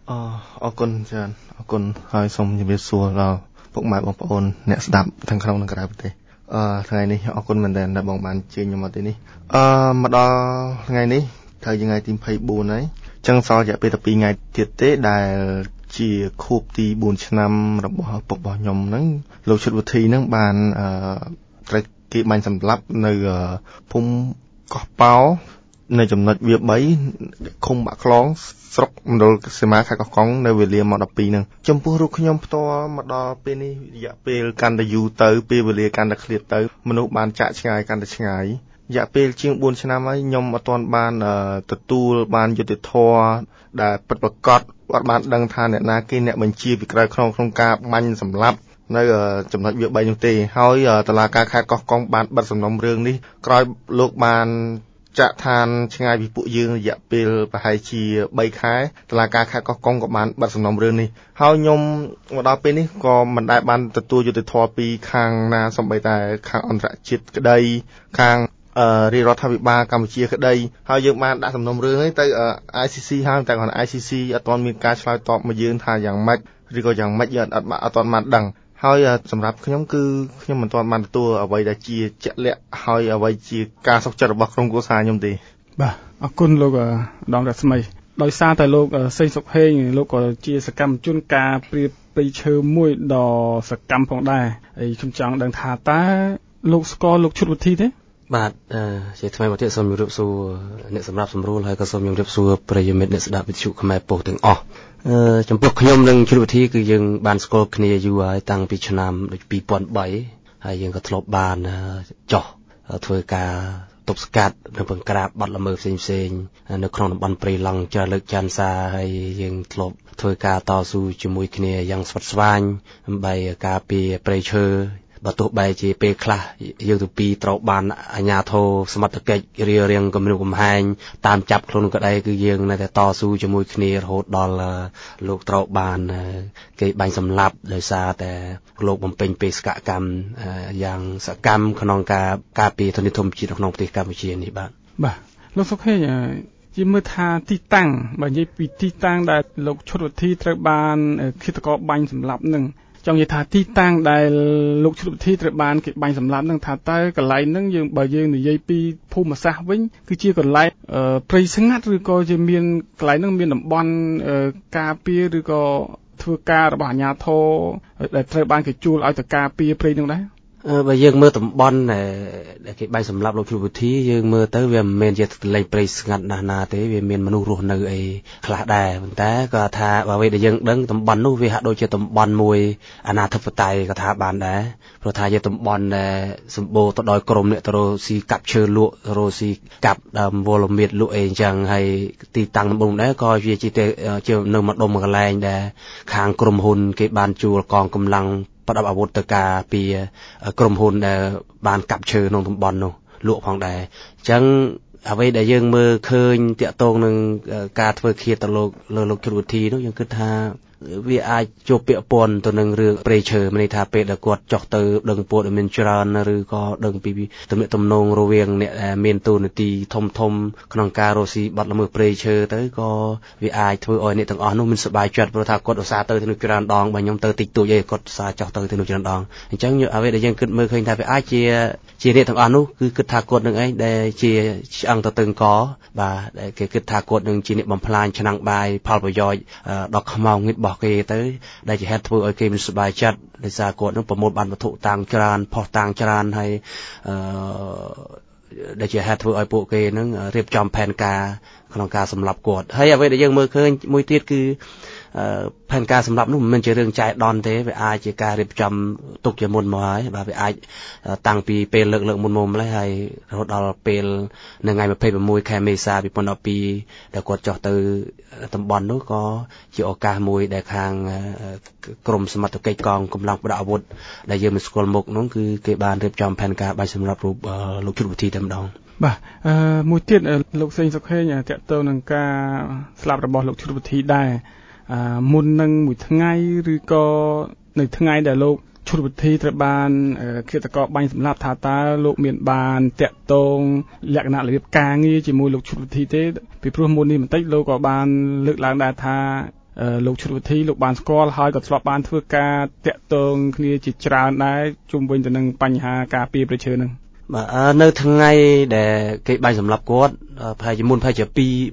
F: អរគុណច្រើនអរគុណហើយសូមជម្រាបសួរដល់ពុកម៉ែបងប្អូនអ្នកស្ដាប់ទាំងក្នុងនិងក្រៅប្រទេសថ្ងៃនេះអរគុណមែនទែនដែលបងបានជើញខ្ញុំមកទីនេះមកដល់ថ្ងៃនេះត្រូវថ្ងៃទី24ហើយចឹងសល់រយៈពេល12ថ្ងៃទៀតទេដែលជាខួបទី4ឆ្នាំរបស់ពុករបស់ខ្ញុំហ្នឹងលោកឈុតវិធីហ្នឹងបានត្រូវគេបាញ់សម្លាប់នៅភូមិកោះប៉ោនៅចំណុចវា3ឃុំបាក់ខ្លងស្រុកមណ្ឌលសីមាខេត្តកោះកុងនៅវេលាម៉ោង12ហ្នឹងចំពោះរូបខ្ញុំផ្ទាល់មកដល់ពេលនេះរយៈពេលកាន់តែយូរទៅពេលវេលាកាន់តែឃ្លាតទៅមនុស្សបានចាក់ឆ្ងាយកាន់តែឆ្ងាយរយៈពេលជាង4ឆ្នាំហើយខ្ញុំអត់ទាន់បានទទួលបានយុត្តិធម៌ដែលពិតប្រាកដអត់បានដឹងថាអ្នកណាគេអ្នកបញ្ជាពីក្រៅក្នុងការបាញ់សម្លាប់នៅចំណុចវា3នោះទេហើយតុលាការខេត្តកោះកុងបានបិទសំណុំរឿងនេះក្រោយលោកបានចាក់ឋានឆ្ងាយពីពួកយើងរយៈពេលប្រហែលជា3ខែតុលាការខេត្តកោះកុងក៏បានបិទសំណុំរឿងនេះហើយខ្ញុំមកដល់ពេលនេះក៏មិនដែលបានទទួលយុត្តិធម៌ពីខាងណាសូម្បីតែខាងអន្តរជាតិក្តីខាងរាជរដ្ឋាភិបាលកម្ពុជាក្តីហើយយើងបានដាក់សំណុំរឿងនេះទៅ ICC ហើយតែគាត់ ICC អត់ទាន់មានការឆ្លើយតបមកយើងថាយ៉ាងម៉េចឬក៏យ៉ាងម៉េចយើងអត់ទាន់បានដឹងហើយសម្រាប់ខ្ញុំគឺខ្ញុំមិនទាន់បានទទួលអ្វីដែលជាជាក់លាក់ហើយអ្វីជាការសុខចិត្តរបស់ក្រុមគ្រួសារខ្ញុំទេ
E: បាទអរគុណលោកឧត្តមរស្មីដោយសារតែលោកសេងសុខហេងលោកក៏ជាសកម្មជនការព្រាបព្រៃឈើមួយដ៏សកម្មផងដែរហើយខ្ញុំចង់ដឹងថាតើលោកស្គាល់លោកឈុតវិធីទេ
G: បាទជាថ្មីមកទៀតសូមជម្រាបសួរអ្នកសម្រាប់សម្រួលហើយក៏សូមជម្រាបសួរប្រិយមិត្តអ្នកស្ដាប់វិទ្យុខ្មែរប៉ុស្តិ៍ទាំងអស់ចំពោះខ្ញុំនិងជ្រុលវិធីគឺយើងបានស្គាល់គ្នាយូរហើយតាំងពីឆ្នាំ2003ហើយយើងក៏ធ្លាប់បានចោះធ្វើការទប់ស្កាត់និងបង្ក្រាបបទល្មើសផ្សេងៗនៅក្នុងតំបន់ព្រៃឡង់ច្រើនលើកច័ន្ទសាហើយយើងធ្លាប់ធ្វើការតស៊ូជាមួយគ្នាយ៉ាងស្វិតស្វាញដើម្បីការពារព្រៃឈើបើទោះបីជាពេលខ្លះយើងទាំងពីរត្រូវបានអាជ្ញាធរសមត្ថកិច្ចរៀងគំរាមកំហែងតាមចាប់ខ្លួនក្តីគឺយើងនៅតែតស៊ូជាមួយគ្នារហូតដល់លោកត្រូវបានគេបាញ់សម្លាប់ដោយសារតែលោកបំពេញបេសកកម្មយ៉ាងសកម្មក្នុងការពារធនធានធម្មជាតិនៅក្នុងប្រទេសកម្ពុជានេះបាទ
E: លោកសុខហេងជាមើលថាទីតាំងបើនិយាយពីទីតាំងដែលលោកឈុតវិធីត្រូវបានឃាតករបាញ់សម្លាប់នឹងចង់និយាយថាទីតាំងដែលលោកឈុតវិធីត្រូវបានគេបាញ់សម្លាប់នឹងថាតើកន្លែងហ្នឹងបើយើងនិយាយពីភូមិសាស្ត្រវិញគឺជាកន្លែងព្រៃស្ងាត់ឬក៏ជាមានកន្លែងហ្នឹងមានតំបន់ការពារឬក៏ធ្វើការរបស់អាជ្ញាធរដែលត្រូវបានគេជួលឲ្យទៅការពារព្រៃហ្នឹងដែរ
G: បើយើងមើលតំបន់ដែលគេបាញ់សម្លាប់លោកឈុតវិធីយើងមើលទៅវាមិនមែនជាកន្លែងព្រៃស្ងាត់ណាស់ទេវាមានមនុស្សរស់នៅអីខ្លះដែរប៉ុន្តែក៏ថាអ្វីដែលយើងដឹងតំបន់នោះវាហាក់ដូចជាតំបន់មួយអាណាធិបតេយ្យក៏ថាបានដែរព្រោះថាជាតំបន់ដែលសម្បូរទៅដោយក្រុមអ្នកទៅរកស៊ីកាប់ឈើលក់ទៅរកស៊ីកាប់ដើមវល្លិមៀតលក់អីអញ្ចឹងហើយទីតាំងតំបន់ដែរក៏វាជានៅម្ដុំកន្លែងដែលខាងក្រុមហ៊ុនគេបានជួលកងកម្លាំងប្រដាប់អាវុធទៅការពីក្រុមហ៊ុនដែលបានកាប់ឈើក្នុងតំបន់នោះលក់ផងដែរអញ្ចឹងអ្វីដែលយើងមើលឃើញតាក់ទងនឹងការធ្វើឃាតទៅលោកជ្រុលវិធីនោះយើងគិតថាវាអាចជាប់ពាក់ព័ន្ធទៅនឹងរឿងព្រៃឈើមានន័យថាពេលដែលគាត់ចុះទៅដឹងព័ត៌មានច្រើនឬក៏ដឹងពីទំនាក់ទំនងរវាងអ្នកមានតួនាទីធំក្នុងការរកស៊ីបាត់ល្មើសព្រៃឈើទៅក៏វាអាចធ្វើឲ្យអ្នកទាំងអស់នោះមានសប្បាយចិត្តព្រោះថាគាត់ឧស្សាហ៍ទៅនោះច្រើនដងបើខ្ញុំទៅតិចតួចឯងគាត់ឧស្សាហ៍ចុះទៅនោះច្រើនដងអញ្ចឹងអ្វីដែលយើងគិតមើលឃើញថាវាអាចជាអ្នកទាំងអស់នោះគឺគិតថាគាត់នឹងឯងដែលជាឆ្អឹងទៅតឹងកបាទដែលគេគិតថាគាត់នឹងជាអ្នកបំផ្លាញឆ្នាំងបាយផលប្រយោជន៍ដល់ខ្មោងងឹតរបស់គេទៅដែលជាហេតុធ្វើឲ្យគេមានសប្បាយចិត្តដោយសារគាត់នឹងប្រមូលបានវត្ថុតាំងច្រើនផុសតាំងច្រើនហើយដែលជាហេតុធ្វើឲ្យពួកគេនឹងរៀបចំផែនការក្នុងការសម្លាប់គាត់ហើយអ្វីដែលយើងមើលឃើញមួយទៀតគឺផែនការសម្លាប់នោះមិនមែនជារឿងចៃដន្យទេវាអាចជាការរៀបចំទុកជាមុនមកហើយបាទវាអាចតាំងពីពេលលើកមុនម្លេះហើយរហូតដល់ពេលនៅថ្ងៃ26ខែមេសា2012ដែលគាត់ចុះទៅតំបន់នោះក៏ជាឱកាសមួយដែលខាងក្រមសមត្ថកិច្ចកងកម្លាំងប្រដាប់អាវុធដែលយើងមិនស្គាល់មុខនោះគឺគេបានរៀបចំផែនការបាញ់សម្លាប់រូបលោកជ្រុលវិធីតែម្ដង
E: បាទមួយទៀតលោកសេងសុខហេងតាក់ទងនឹងការស្លាប់របស់លោកជ្រុលវិធីដែរមុននឹងមួយថ្ងៃឬក៏នៅថ្ងៃដែលលោកឈុតវិធីត្រូវបានឃាតករបាញ់សម្លាប់ថាតើលោកមានបានតាក់ទងលក្ខណៈរបៀបការងារជាមួយលោកឈុតវិធីទេពីព្រោះមុននេះបន្តិចលោកក៏បានលើកឡើងដែរថាលោកឈុតវិធីលោកបានស្គាល់ហើយក៏ធ្លាប់បានធ្វើការតាក់ទងគ្នាជាច្រើនដែរជុំវិញទៅនឹងបញ្ហាការពារព្រៃឈើហ្នឹង
G: បាទនៅថ្ងៃដែលគេបាញ់សម្លាប់គាត់ប្រហែលជាមុនប្រហែលជា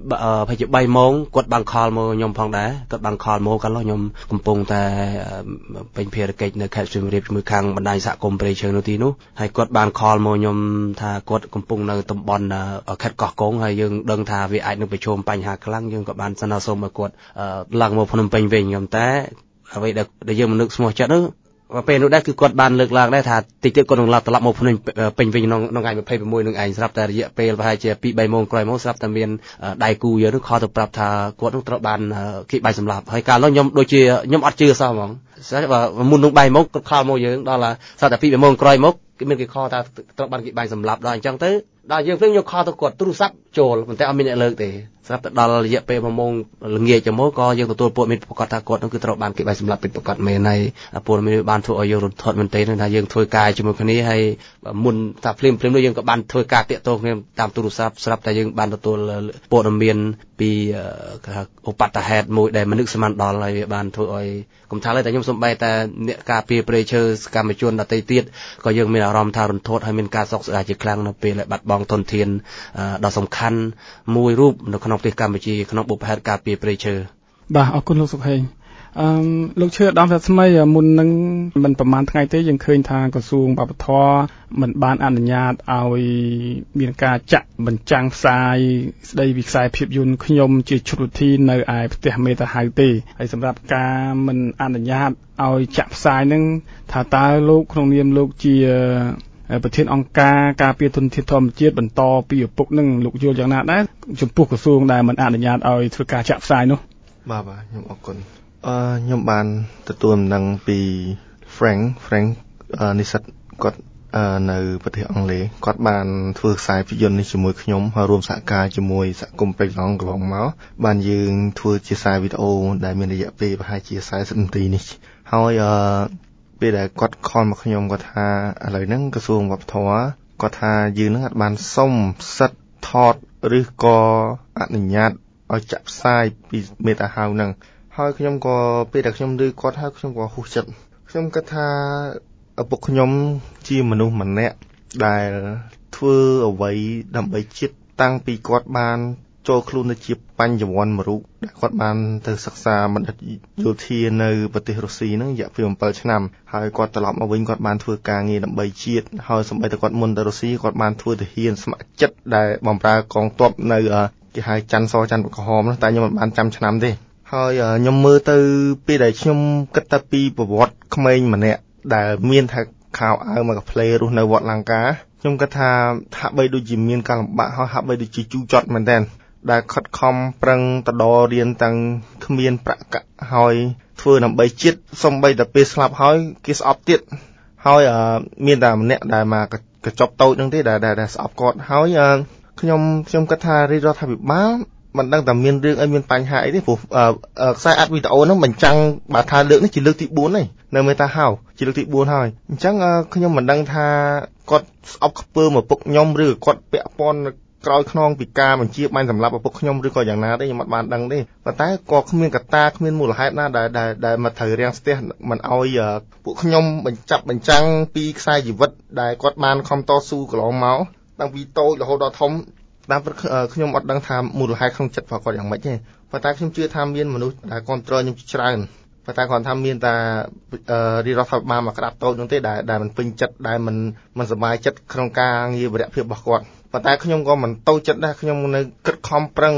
G: 3ម៉ោងគាត់បានខលមកខ្ញុំផងដែរគាត់បានខលមកកាលនោះខ្ញុំកំពុងតែពេញភារកិច្ចនៅខេត្តសៀមរាបជាមួយខាងបណ្ដាញសហគមន៍ព្រៃឈើនៅទីនោះហើយគាត់បានខលមកខ្ញុំថាគាត់កំពុងនៅតំបន់ខេត្តកោះកុងហើយយើងដឹងថាវាអាចនឹងប្រឈមបញ្ហាខ្លាំងយើងក៏បានស្នើសុំឲ្យគាត់ឡើងមកភ្នំពេញវិញខ្ញុំតែអ្វីដែលយើងមិននឹកស្មោះចិត្តនោះពេលនោះដែរគឺគាត់បានលើកឡើងដែរថាតិចទៀតគាត់នឹងត្រឡប់មកភ្នំពេញវិញក្នុងថ្ងៃ26នឹងឯងស្រាប់តែរយៈពេលប្រហែលជា 2-3 ម៉ោងក្រោយមកស្រាប់តែមានដៃគូយើងនោះខលទៅប្រាប់ថាគាត់នឹងត្រូវបានគេបាញ់សម្លាប់ហើយកាលនោះខ្ញុំដូចជាខ្ញុំអត់ជឿសោះហ្មងស្រាប់តែមុននឹង3ម៉ោងគាត់ខលមកយើងដល់ស្រាប់តែ 2-3 ម៉ោងក្រោយមកគេមានគេខលថាត្រូវបានគេបាញ់សម្លាប់ដល់អញ្ចឹងទៅដល់យើងខ្ញុំខលទៅគាត់ទូរស័ព្ទចូលប៉ុន្តែអត់មានអ្នកលើកទេស្រាប់តែដល់រយៈពេល1ម៉ោងល្ងាចទៅមកក៏យើងទទួលព័ត៌មានប្រកាសថាគាត់នឹងគឺត្រូវបានគេបាញ់សម្លាប់ពិតប្រាកដមែនហើយព័ត៌មានបានធ្វើឲ្យយើងរន្ធត់មែនទែនថាយើងធ្វើការជាមួយគ្នាហើយមុនថាភ្លាមនោះយើងក៏បានធ្វើការតាក់ទងគ្នាតាមទូរស័ព្ទស្រាប់តែយើងបានទទួលព័ត៌មានពីឧបទ្ទហេតុមួយដែលមនុស្សស្មានដល់ហើយវាបានធ្វើឲ្យកុំថាឡើយតែខ្ញុំសំបីតែអ្នកការពារព្រៃឈើសកម្មជនដទៃទៀតក៏យើងមានអារម្មណ៍ថារន្ធត់ហើយមានការសោកស្ដាយជាខ្លាំងនៅពេលដែលបាត់បង់ធនធានដ៏សំខាន់មួយរូបនៅក្នុងប្រទេសកម្ពុជាក្នុងបុព្វហេតុការពារព្រៃឈើ
E: បាទអរគុណលោកសុខហេងលោកឈឿឧត្តមរស្មីមុននឹងមិនប្រហែលថ្ងៃទេយើងឃើញថាក្រសួងវប្បធម៌មិនបានអនុញ្ញាតឲ្យមានការចាក់បញ្ចាំងផ្សាយស្ដីពីខ្សែភាពយន្តខ្ញុំជាឈុតវិធីនៅឯផ្ទះមេតាហៅទេហើយសម្រាប់ការមិនអនុញ្ញាតឲ្យចាក់ផ្សាយនឹងថាតើលោកក្នុងនាមលោកជាប្រធានអង្គការការពារធនធានធម្មជាតិបន្តពីឪពុកនឹងលោកយល់យ៉ាងណាដែរចំពោះក្រសួងដែលមិនអនុញ្ញាតឲ្យធ្វើការចាក់ផ្សាយនោះ
F: បាទខ្ញុំអរគុណខ្ញុំបានទទួលដំណឹងពី Frank និស្សិតគាត់នៅប្រទេសអង់គ្លេសគាត់បានធ្វើខ្សែភាពយន្តនេះជាមួយខ្ញុំហើយរួមសហការជាមួយសហគមន៍ព្រៃឡង់កន្លងមកបានយើងធ្វើជាខ្សែវីដេអូដែលមានរយៈពេលប្រហែលជា40នាទីនេះហើយពេលដែលគាត់ខលមកខ្ញុំគាត់ថាឥឡូវហ្នឹងក្រសួងវប្បធម៌គាត់ថាយើងនឹងអត់បានសុំសិទ្ធិថតឬក៏អនុញ្ញាតឲ្យចាក់ផ្សាយពីមេតាហៅហ្នឹងហើយខ្ញុំក៏ពេលដែលខ្ញុំឮគាត់ហើយខ្ញុំក៏ហួសចិត្តខ្ញុំគិតថាឪពុកខ្ញុំជាមនុស្សម្នាក់ដែលធ្វើអ្វីដើម្បីជាតិតាំងពីគាត់បានចូលខ្លួនទៅជាបញ្ញវន្តមួយរូបដែលគាត់បានទៅសិក្សាបណ្ឌិតយោធានៅប្រទេសរុស្ស៊ីហ្នឹងរយៈពេល7ឆ្នាំហើយគាត់ត្រឡប់មកវិញគាត់បានធ្វើការងារដើម្បីជាតិហើយសូម្បីតែគាត់មុនទៅរុស្ស៊ីគាត់បានធ្វើទាហានស្ម័គ្រចិត្តដែលបម្រើកងទ័ពនៅគេហៅច័ន្ទសច័ន្ទក្រហមនោះតែខ្ញុំមិនបានចាំឆ្នាំទេហើយខ្ញុំមើលទៅពេលដែលខ្ញុំគិតទៅពីប្រវត្តិក្មេងម្នាក់ដែលមានថាខោអាវមកកាផ្លេរស់នៅវត្តលង្កាខ្ញុំគិតថាហាក់បីដូចជាមានការលំបាកហើយហាក់បីដូចជាជូរចត់មែនទែនដែលខិតខំប្រឹងតដរៀនទាំងគ្មានប្រាក់កាក់ហើយធ្វើដើម្បីជាតិសំបីតែពេលស្លាប់ហើយគេស្អប់ទៀតហើយមានតែម្នាក់ដែលមកកញ្ចប់តូចហ្នឹងទេដែលស្អប់គាត់ហើយខ្ញុំគិតថារាជរដ្ឋាភិបាលមិនដឹងតែមានរឿងអីមានបញ្ហាអីទេព្រោះខ្សែអាត់វីដេអូហ្នឹងបញ្ចាំងបើថាលើកនេះជាលើកទី4ហើយនៅមេតាហៅជាលើកទី4ហើយអញ្ចឹងខ្ញុំមិនដឹងថាគាត់ស្អប់ខ្ពើមឪពុកខ្ញុំឬគាត់ពាក់ព័ន្ធក្រោយខ្នងពីការបញ្ជាបាញ់សម្លាប់ឪពុកខ្ញុំឬក៏យ៉ាងណាទេខ្ញុំអត់បានដឹងទេប៉ុន្តែក៏គ្មានកត្តាគ្មានមូលហេតុណាដែលមកត្រូវរាំងស្ទះមិនឲ្យពួកខ្ញុំបញ្ចាំងពីខ្សែជីវិតដែលគាត់បានខំតស៊ូកន្លងមកតាំងពីតូចរហូតដល់ធំតាមពិតខ្ញុំអត់ដឹងថាមូលហេតុក្នុងចិត្តរបស់គាត់យ៉ាងម៉េចទេប៉ុន្តែខ្ញុំជឿថាមានមនុស្សដែលគ្រប់គ្រងខ្ញុំច្រើនប៉ុន្តែគាត់ថាមានតែរាជរដ្ឋាភិបាលមកក្តាប់តូចនោះទេដែលមិនពេញចិត្តដែលមិនសប្បាយចិត្តក្នុងការងារវរៈភាពរបស់គាត់ប៉ុន្តែខ្ញុំក៏មិនតូចចិត្តដែរខ្ញុំនៅខិតខំប្រឹង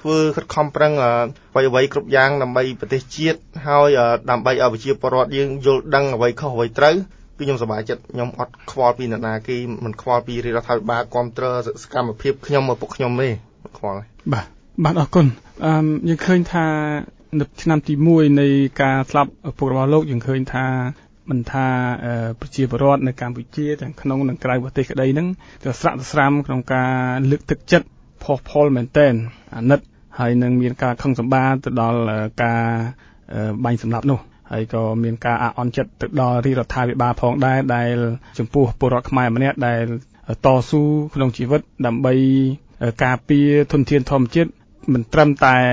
F: អ្វីគ្រប់យ៉ាងដើម្បីប្រទេសជាតិហើយដើម្បីឲ្យប្រជាពលរដ្ឋយើងយល់ដឹងអ្វីខុសអ្វីត្រូវគឺខ្ញុំសប្បាយចិត្តខ្ញុំអត់ខ្វល់ពីនរណាគេមិនខ្វល់ពីរាជរដ្ឋាភិបាលគ្រប់គ្រងសកម្មភាពខ្ញុំឪពុកខ្ញុំទេខ្វល់
E: បាទអរគុណយើងឃើញថានៅឆ្នាំទី1នៃការស្លាប់ឪពុករបស់លោកយើងឃើញថាមិនថាប្រជាពលរដ្ឋនៅកម្ពុជាទាំងក្នុងនិងក្រៅប្រទេសក្តីហ្នឹងទៅស្រាក់ស្រាំក្នុងការលើកទឹកចិត្តផុសផុលមែនទែនអាណិតហើយនឹងមានការខឹងសម្បារទៅដល់ការបាញ់សម្លាប់នោះហើយក៏មានការអន់ចិត្តទៅដល់រាជរដ្ឋាភិបាលផងដែរដែលចំពោះពលរដ្ឋខ្មែរម្នាក់ដែលតស៊ូក្នុងជីវិតដើម្បីការពារធនធានធម្មជាតិមិនត្រឹមតែ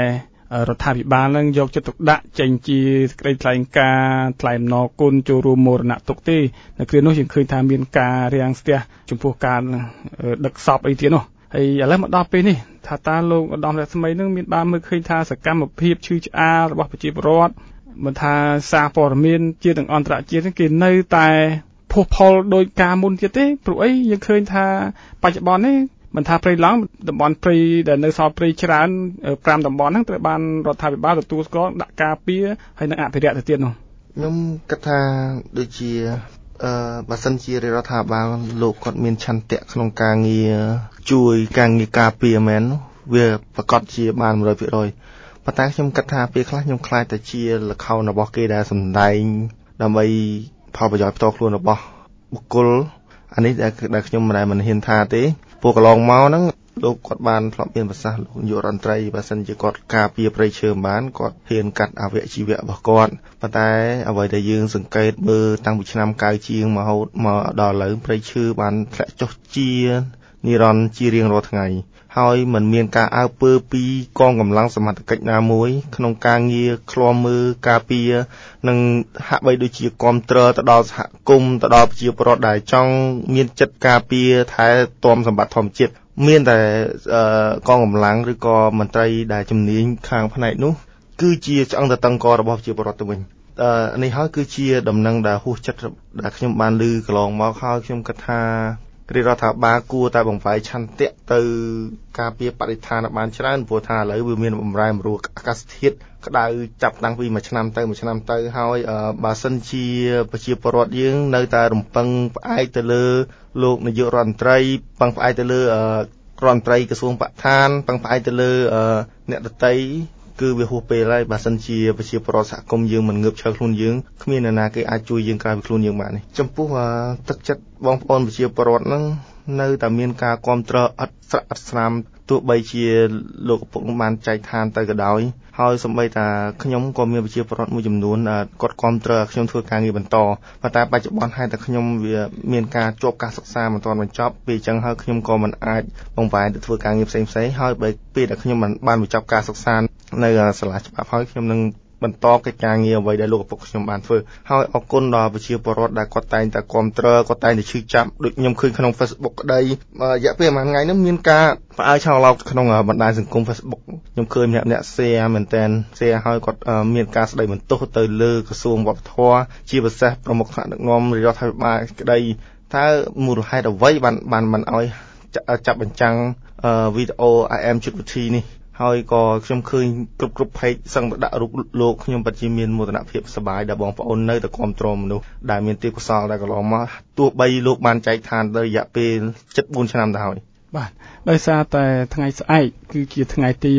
E: រដ្ឋាភិបាលនឹងយកចិត្តទុកដាក់ចេញជាសេចក្តីថ្លែងការណ៍ថ្លែងអំណរគុណចូលរួមមរណទុក្ខទេនៅគ្រានោះយើងឃើញថាមានការរាំងស្ទះចំពោះការដឹកសពអីទៀតនោះហើយឥឡូវមកដល់ពេលនេះថាតើលោកឧត្តមរស្មីនឹងមានបានមើលឃើញថាសកម្មភាពឈឺឆ្អាលរបស់ប្រជាពលរដ្ឋមិនថាសារព័ត៌មានជាតិនិងអន្តរជាតិគេនៅតែផុសផុលដោយការមុនទៀតទេព្រោះអីយើងឃើញថាបច្ចុប្បន្ននេះមិនថាព្រៃឡង់តំបន់ព្រៃដែលនៅសល់ព្រៃច្រើន5តំបន់ហ្នឹងត្រូវបានរដ្ឋាភិបាលទទួលស្គាល់ដាក់ការពារហើយនឹងអភិរក្សទៅទៀតនោះ
F: ខ្ញុំគិតថាដូចជាបើសិនជារដ្ឋាភិបាលលោកគាត់មានឆន្ទៈក្នុងការងារជួយការងារការពារមែនវាប្រកាសជាបាន 100% ប៉ុន្តែខ្ញុំគិតថាពេលខ្លះខ្ញុំខ្លាចតែជាល្ខោនរបស់គេដែលសម្ដែងដើម្បីផលប្រយោជន៍ផ្ទាល់ខ្លួនរបស់បុគ្គលអានេះដែលខ្ញុំមិនហ៊ានថាទេពួកកន្លងមកហ្នឹងលោកគាត់បានធ្លាប់មានប្រសាសន៍លោកនាយករដ្ឋមន្ត្រីបើសិនជាគាត់ការពារព្រៃឈើបានគាត់ហ៊ានកាត់អវយជីវៈរបស់គាត់ប៉ុន្តែអ្វីដែលយើងសង្កេតមើលតាំងពីឆ្នាំ90ជាងមកហូតមកដល់ឥឡូវព្រៃឈើបានធ្លាក់ចុះជានិរន្តរ៍ជារៀងរាល់ថ្ងៃហើយมันមានការអើពើពីកងកម្លាំងសមត្ថកិច្ចណាមួយក្នុងការងារឃ្លាំមើលការពារនិងហាក់បីដូចជាគាំទ្រទៅដល់សហគមន៍ទៅដល់ប្រជាពលរដ្ឋដែលចង់មានចិត្តការពារថែទាំសម្បត្តិធម្មជាតិមានតែកងកម្លាំងឬក៏មន្ត្រីដែលជំនាញខាងផ្នែកនោះគឺជាឆ្អឹងតតឹងករបស់ប្រជាពលរដ្ឋទៅវិញនេះហើយគឺជាដំណឹងដែលហួសចិត្តដែលខ្ញុំបានឮកន្លងមកហើយខ្ញុំគិតថារដ្ឋាភិបាលគួរតែបង្វែរឆន្ទៈទៅការពារបរិស្ថានបានច្រើនព្រោះថាឥឡូវវាមានបំរែបំរួលអាកាសធាតុក្តៅចាប់តាំងពីមួយឆ្នាំទៅហើយបើសិនជាប្រជាពលរដ្ឋយើងនៅតែរំពឹងផ្អែកទៅលើលោកនាយករដ្ឋមន្ត្រីពឹងផ្អែកទៅលើរដ្ឋមន្ត្រីក្រសួងបរិស្ថានពឹងផ្អែកទៅលើអ្នកដទៃគឺវាហួសពេលហើយបើសិនជាប្រជាពលរដ្ឋសហគមន៍យើងមិនងើបឈរខ្លួនយើងគ្មាននរណាគេអាចជួយយើងក្រៅពីខ្លួនយើងបានទេចំពោះទឹកចិត្តបងប្អូនប្រជាពលរដ្ឋហ្នឹងនៅតែមានការគ្រប់គ្រងឥតស្រាក់ឥតស្រាមទោះបីជាលោកឪពុកបានចែកឋានទៅក៏ដោយហើយសូម្បីតែខ្ញុំក៏មានប្រជាពលរដ្ឋមួយចំនួនគាត់គ្រប់គ្រងខ្ញុំធ្វើការងារបន្តប៉ុន្តែបច្ចុប្បន្នហេតុតែខ្ញុំវាមានការជាប់ការសិក្សាមិនទាន់បញ្ចប់ពេលអញ្ចឹងហើយខ្ញុំក៏មិនអាចបង្វែរទៅធ្វើការងារផ្សេងហើយពេលដែលខ្ញុំបានបញ្ចប់ការសិក្សានៅសាលាច្បាប់ហើយខ្ញុំនឹងបន្តកិច្ចការងារអ្វីដែលលោកឪពុកខ្ញុំបានធ្វើហើយអរគុណដល់ប្រជាពលរដ្ឋដែលគាត់តែងតែគាំទ្រគាត់តែងតែឈឺចាប់ដូចខ្ញុំឃើញក្នុង Facebook ក្តីរយៈពេលប្រហែលថ្ងៃនេះមានការផ្អើលឆោឡោកក្នុងបណ្ដាញសង្គម Facebook ខ្ញុំឃើញម្នាក់ share មែនតើ share ហើយគាត់មានការស្ដីបន្ទោសទៅលើក្រសួងវប្បធម៌ជាពិសេសប្រមុខថ្នាក់ដឹកនាំរដ្ឋាភិបាលក្តីតើមូលហេតុអ្វីបានមិនឲ្យចាប់បញ្ចាំងវីដេអូ IM ជុតវិធីនេះហើយក៏ខ្ញុំឃើញគ្រប់ពេកសឹងដាក់រូបលោកខ្ញុំពិតជាមានមោទនភាពសប្បាយដែលបងប្អូននៅតែគ្រប់គ្រងមនុស្សដែលមានទេពកោសល្យដែលកន្លងមកទោះបីលោកបានចែកឋានទៅរយៈពេល74ឆ្នាំទៅហើយ
E: បាទដោយសារតែថ្ងៃស្អែកគឺជាថ្ងៃទី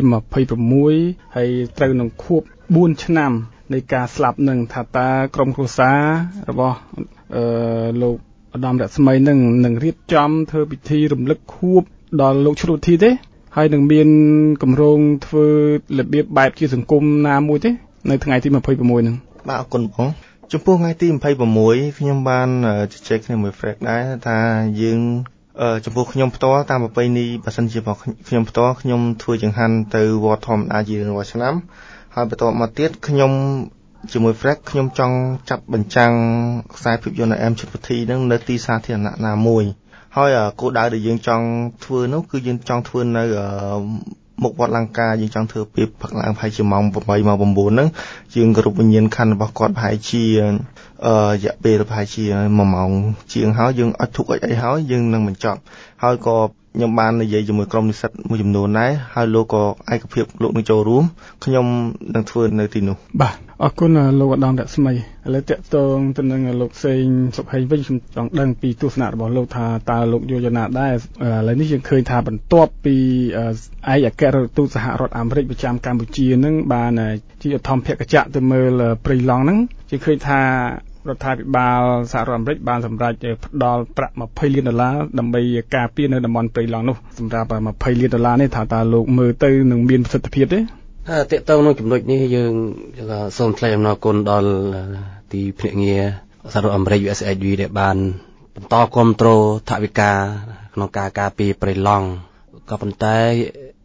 E: 26ហើយត្រូវនឹងខួប4ឆ្នាំនៃការស្លាប់នឹងថាតើក្រុមគ្រួសាររបស់លោកឧត្តមរស្មីនឹងរៀបចំធ្វើពិធីរំលឹកខួបដល់លោកឈ្មោះធីទេហើយនឹងមានគម្រោងធ្វើរបៀបបែបជាសង្គមណាមួយទេនៅថ្ងៃទី26ហ្នឹង
F: បាទអរគុណបងចំពោះថ្ងៃទី26ខ្ញុំបានជជែកគ្នាមួយ Fred ដែរថាយើងចំពោះខ្ញុំផ្ទាល់តាមប្រពៃណីបើសិនជាខ្ញុំផ្ទាល់ខ្ញុំធ្វើចង្ហាន់ទៅវត្តធម្មតាជារៀងរាល់ឆ្នាំហើយបន្ទាប់មកទៀតខ្ញុំជាមួយ Fred ខ្ញុំចង់ចាប់បញ្ចាំងខ្សែភាពយន្ត AM ជិតវិធីហ្នឹងនៅទីសាធារណៈណាមួយហើយគោលដៅដែលយើងចង់ធ្វើនោះគឺយើងចង់ធ្វើនៅមុខវត្តលង្កាយើងចង់ធ្វើពេលផឹកឡើងប្រហែលជាម៉ោង8ម៉ោង9ហ្នឹងយើងគោរពវិញ្ញាណក្ខន្ធរបស់គាត់ប្រហែលជារយៈពេលប្រហែលជា1ម៉ោងជាងហើយយើងអត់ធុកអីហើយយើងនឹងបញ្ចប់ហើយក៏ខ្ញុំបាននិយាយជាមួយក្រុមនិស្សិតមួយចំនួនដែរហើយលោកក៏ឯកភាពលោកនឹងចូលរួមខ្ញុំនឹងធ្វើនៅទីនោះ
E: បាទអរគុណលោកឧត្តមរស្មីឥឡូវតាក់ទងទៅនឹងលោកសេងសុខហេងវិញខ្ញុំចង់ដឹងពីទស្សនៈរបស់លោកថាតើលោកយោណាដែរឥឡូវនេះយើងឃើញថាបន្ទាប់ពីឯកអគ្គរដ្ឋទូតសហរដ្ឋអាមេរិកប្រចាំកម្ពុជានឹងបានជាឧត្តមភក្ត្រទៅមើលព្រៃឡង់ហ្នឹងជាឃើញថារដ្ឋាភិបាលសហរដ្ឋអាមេរិកបានសម្រេចផ្ដល់ប្រាក់$20 លានដើម្បីការពារនៅតំបន់ព្រៃឡង់នោះសម្រាប់$20 លាននេះថាតើលោកមើលទៅនឹងមានប្រសិទ្ធភាពទេ
G: តើតើក្នុងចំណុចនេះយើងសូមថ្លែងអំណរគុណដល់ទីភ្នាក់ងារសហរដ្ឋអាមេរិក USAID ដែលបានបន្តគ្រប់គ្រងថវិកាក្នុងការការពារព្រៃឡង់ក៏ប៉ុន្តែ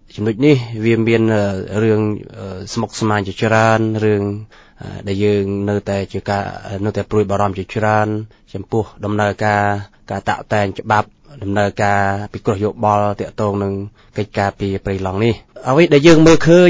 G: ចំណុចនេះវាមានរឿងស្មុគស្មាញជាច្រើនរឿងដែលយើងនៅតែព្រួយបារម្ភជាច្រើនចំពោះដំណើរការតាក់តែងច្បាប់ដំណើរការពិគ្រោះយោបល់ទាក់ទងនឹងកិច្ចការពីព្រៃឡង់នេះអ្វីដែលយើងមើលឃើញ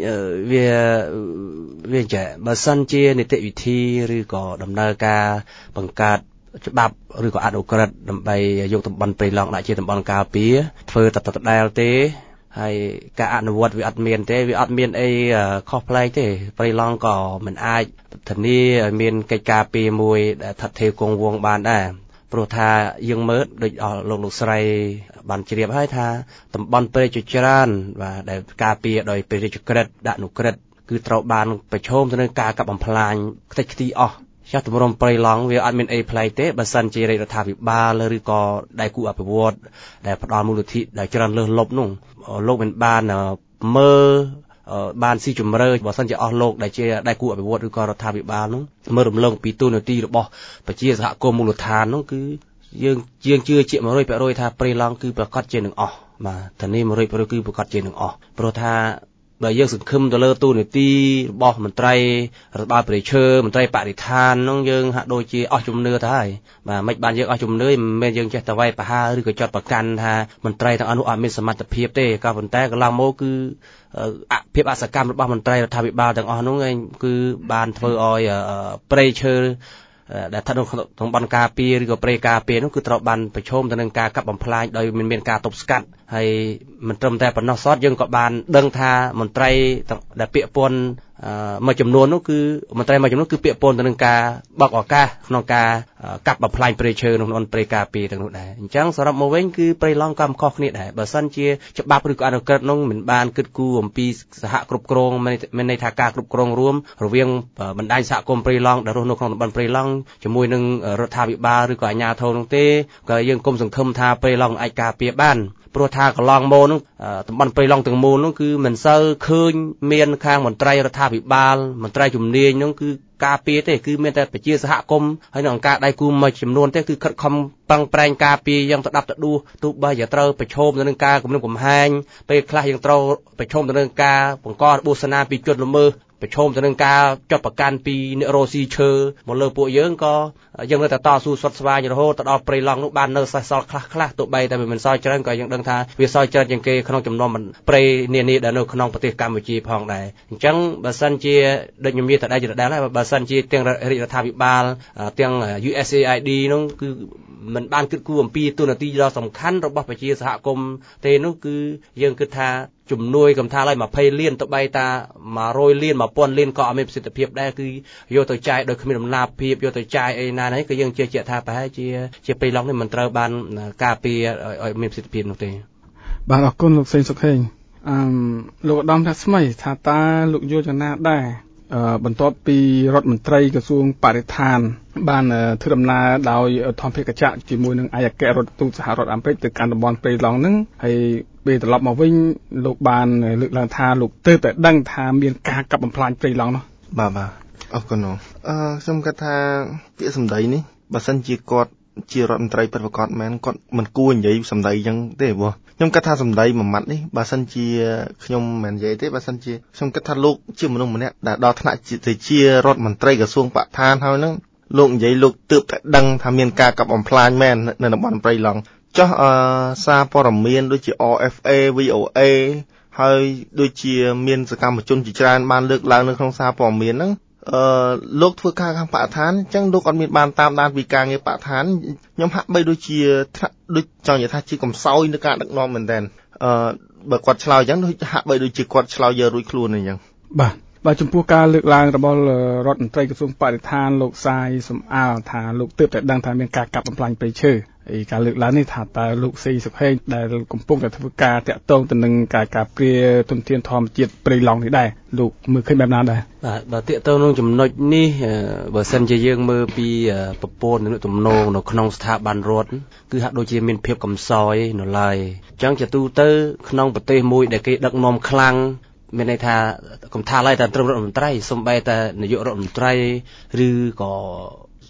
G: វាចេះបើសិនជានីតិវិធីឬក៏ដំណើរការបង្កើតច្បាប់ឬក៏អនុក្រឹត្យដើម្បីយកតំបន់ព្រៃឡង់ដាក់ជាតំបន់ការពារធ្វើតដដែលទេហើយការអនុវត្តវាអត់មានទេវាអត់មានអីខុសប្លែកទេព្រៃឡង់ក៏មិនអាចធានាឲ្យមានកិច្ចការពារមួយដែលថិតថេរគង់វង្សបានដែរព្រោះថាយើងមើលដូចលោកស្រីបានជ្រាបហើយថាតំបន់ព្រៃជាច្រើនបាទដែលការពារដោយព្រះរាជក្រឹត្យដាក់នុក្រឹត្យគឺត្រូវបានប្រឈមទៅនឹងការកាប់បំផ្លាញខ្ទេចខ្ទីអស់ចាស់ទម្រាំព្រៃឡង់វាអត់មានអីប្លែកទេបើសិនជារដ្ឋាភិបាលឬក៏ដៃគូអភិវឌ្ឍដែលផ្ដល់មូលនិធិដែលច្រើនលើសលប់នោះលោកមិនបានមើលបានស៊ីជម្រៅបើសិនជាអស់លោកដែលជាដៃគូអភិវឌ្ឍឬក៏រដ្ឋាភិបាលនោះមើលរំលងពីទូនាទីរបស់ប្រជាសហគមន៍មូលដ្ឋាននោះគឺយើងជឿជាក់ 100% ថាព្រៃឡង់គឺប្រកាសជានឹងអស់បាទធានា 100% គឺប្រកាសជានឹងអស់ព្រោះថាបើយើងសង្ឃឹមទៅលើទូនាទីរបស់មន្ត្រីរដ្ឋបាលព្រៃឈើមន្ត្រីបរិស្ថាននោះយើងហាក់ដូចជាអស់ជំនឿទៅហើយបាទមិនបានយើងអស់ជំនឿមិនមែនយើងចេះតែវាយប្រហារឬក៏ចាត់ប្រកាន់ថាមន្ត្រីទាំងអស់នោះអត់មានសមត្ថភាពទេក៏ប៉ុន្តែកន្លងមកគឺភាពអសកម្មរបស់មន្ត្រីរដ្ឋាភិបាលទាំងអស់នោះគឺបានធ្វើឲ្យព្រៃឈើដែលស្ថិតនៅក្នុងតំបន់ការពារឬក៏ព្រៃការពារនោះគឺត្រូវបានប្រឈមទៅនឹងការកាប់បំផ្លាញដោយមិនមានការទប់ស្កាត់ហើយមិនត្រឹមតែប៉ុណ្ណោះសោះយើងក៏បានដឹងថាមន្ត្រីដែលពាក់ព័ន្ធមួយចំនួននោះគឺមន្ត្រីមួយចំនួនគឺពាក់ព័ន្ធទៅនឹងការបើកឱកាសក្នុងការកាប់បំផ្លាញព្រៃឈើក្នុងព្រៃការពារទាំងនោះដែរអញ្ចឹងសរុបមកវិញគឺព្រៃឡង់ក៏មិនខុសគ្នាដែរបើសិនជាច្បាប់ឬក៏អនុក្រឹត្យនោះមិនបានគិតគូរអំពីសហគ្រប់គ្រងមានន័យថាការគ្រប់គ្រងរួមរវាងបណ្ដាញសហគមន៍ព្រៃឡង់ដែលរស់នៅក្នុងតំបន់ព្រៃឡង់ជាមួយនឹងរដ្ឋាភិបាលឬក៏អាជ្ញាធរនោះទេក៏យើងគុំសង្ឃឹមថាព្រៃឡង់អាចការពារបានព្រោះថាកន្លងមកនោះតំបន់ព្រៃឡង់ទាំងមូលនោះគឺមិនសូវឃើញមានខាងមន្ត្រីរដ្ឋាភិបាលមន្ត្រីជំនាញនោះគឺការពារទេគឺមានតែប្រជាសហគមន៍ហើយនឹងអង្គការដៃគូមួយចំនួនទេគឺខិតខំប្រឹងប្រែងការពារយ៉ាងទៅដាប់ទៅដួសទោះបីជាត្រូវប្រឈមទៅនឹងការគំរាមកំហែងពេលខ្លះយើងត្រូវប្រឈមទៅនឹងការបង្ករបួសនាពីជនល្មើសប្រឈមទៅនឹងការចាត់ប្រកាន់ពីអ្នករស់ស៊ីឈើមកលើពួកយើងក៏យើងនៅតែតស៊ូសុទ្ធស្វែងរហូតទៅដល់ព្រៃឡង់នោះបាននៅសេសសល់ខ្លះទោះបីតែមិនសល់ច្រើនក៏យើងដឹងថាវាសល់ច្រើនជាងគេក្នុងចំណោមព្រៃនានាដែលនៅក្នុងប្រទេសកម្ពុជាផងដែរអញ្ចឹងបើសិនជាដូចខ្ញុំនិយាយតែដដែលហើយបើសិនជាទាំងរដ្ឋាភិបាលទាំង USAID នោះគឺមិនបានគិតគូរអំពីទូនាទីដ៏សំខាន់របស់ប្រជាសហគមន៍ទេនោះគឺយើងគិតថាជំនួយកំថាឡើយ20លានទៅបីតា100លាន1000លានក៏អត់មានប្រសិទ្ធភាពដែរគឺយកទៅចាយដោយគ្មានដំណាភភាពយកទៅចាយអីណានេះគឺយើងជឿជាក់ថាប្រហែលជាព្រៃឡង់នេះមិនត្រូវបានការពារឲ្យមានប្រសិទ្ធភាពនោះទេ
E: បាទអរគុណលោកសេងសុខហេងលោកឧត្តមថាស្មីថាតើលោកយល់យ៉ាងណាដែរបន្ទាប់ពីរដ្ឋមន្ត្រីក្រសួងបរិស្ថានបានធ្វើដំណើរដោយធម្មភេកចក្រជាមួយនឹងឯកអគ្គរដ្ឋទូតសហរដ្ឋអាមេរិកទៅកាន់តំបន់ព្រៃឡង់ហ្នឹងហើយពេលត្រឡប់មកវិញលោកបានលើកឡើងថាលោកទើបតែដឹងថាមានការកាប់បំផ្លាញព្រៃឡង់នោះ
F: បាទអរគុណខ្ញុំគិតថាពាក្យសម្ដីនេះបើសិនជាគាត់ជារដ្ឋមន្ត្រីពិតប្រាកដមែនគាត់មិនគួរនិយាយសម្ដីអញ្ចឹងទេព្រោះខ្ញុំគិតថាសម្ដីមួយម៉ាត់នេះបើសិនជាខ្ញុំមិននិយាយទេបើសិនជាខ្ញុំគិតថាលោកជាមនុស្សម្នាក់ដែលដល់ថ្នាក់ជារដ្ឋមន្ត្រីក្រសួងបរិស្ថានហើយនឹងលោកនិយាយលោកទើបតែដឹងថាមានការកាប់បំផ្លាញមែននៅតំបន់ព្រៃឡង់ចុះសារព័ត៌មានដូចជា RFA VOA ហើយដូចជាមានសកម្មជនជាច្រើនបានលើកឡើងនៅក្នុងសារព័ត៌មានហ្នឹងលោកធ្វើការខាងបរិស្ថានអញ្ចឹងលោកអត់មានបានតាមដានពីការងារបរិស្ថានខ្ញុំហាក់បីដូចជាដូចចង់និយាយថាជាកំសោយនៅការដឹកនាំមែនតើបើគាត់ឆ្លើយអញ្ចឹងដូចហាក់បីដូចជាគាត់ឆ្លើយយករួចខ្លួនអញ្ចឹង
E: បាទចំពោះការលើកឡើងរបស់រដ្ឋមន្ត្រីក្រសួងបរិស្ថានលោកសាយសំអាលថាលោកទើបតែដឹងថាមានការកាប់បំផ្លាញព្រៃឈើហើយការលើកឡើងនេះថាតើលោកសេងសុខហេងដែលកំពុងតែធ្វើការតាក់ទងទៅនឹងការការពារទុនធានធម្មជាតិព្រៃឡង់នេះដែរលោកមើលឃើញបែបណាដែរ
G: បាទបើតាក់ទងនឹងចំណុចនេះបើសិនជាយើងមើលពីប្រព័ន្ធទំនងនៅក្នុងស្ថាប័នរដ្ឋគឺហាក់ដូចជាមានភាពកំសោយនៅឡើយអញ្ចឹងជាទូទៅក្នុងប្រទេសមួយដែលគេដឹកនាំខ្លាំងមានន័យថាកុំថាឡើយតែត្រឹមរដ្ឋមន្ត្រីសូម្បីតែនាយករដ្ឋមន្ត្រីឬក៏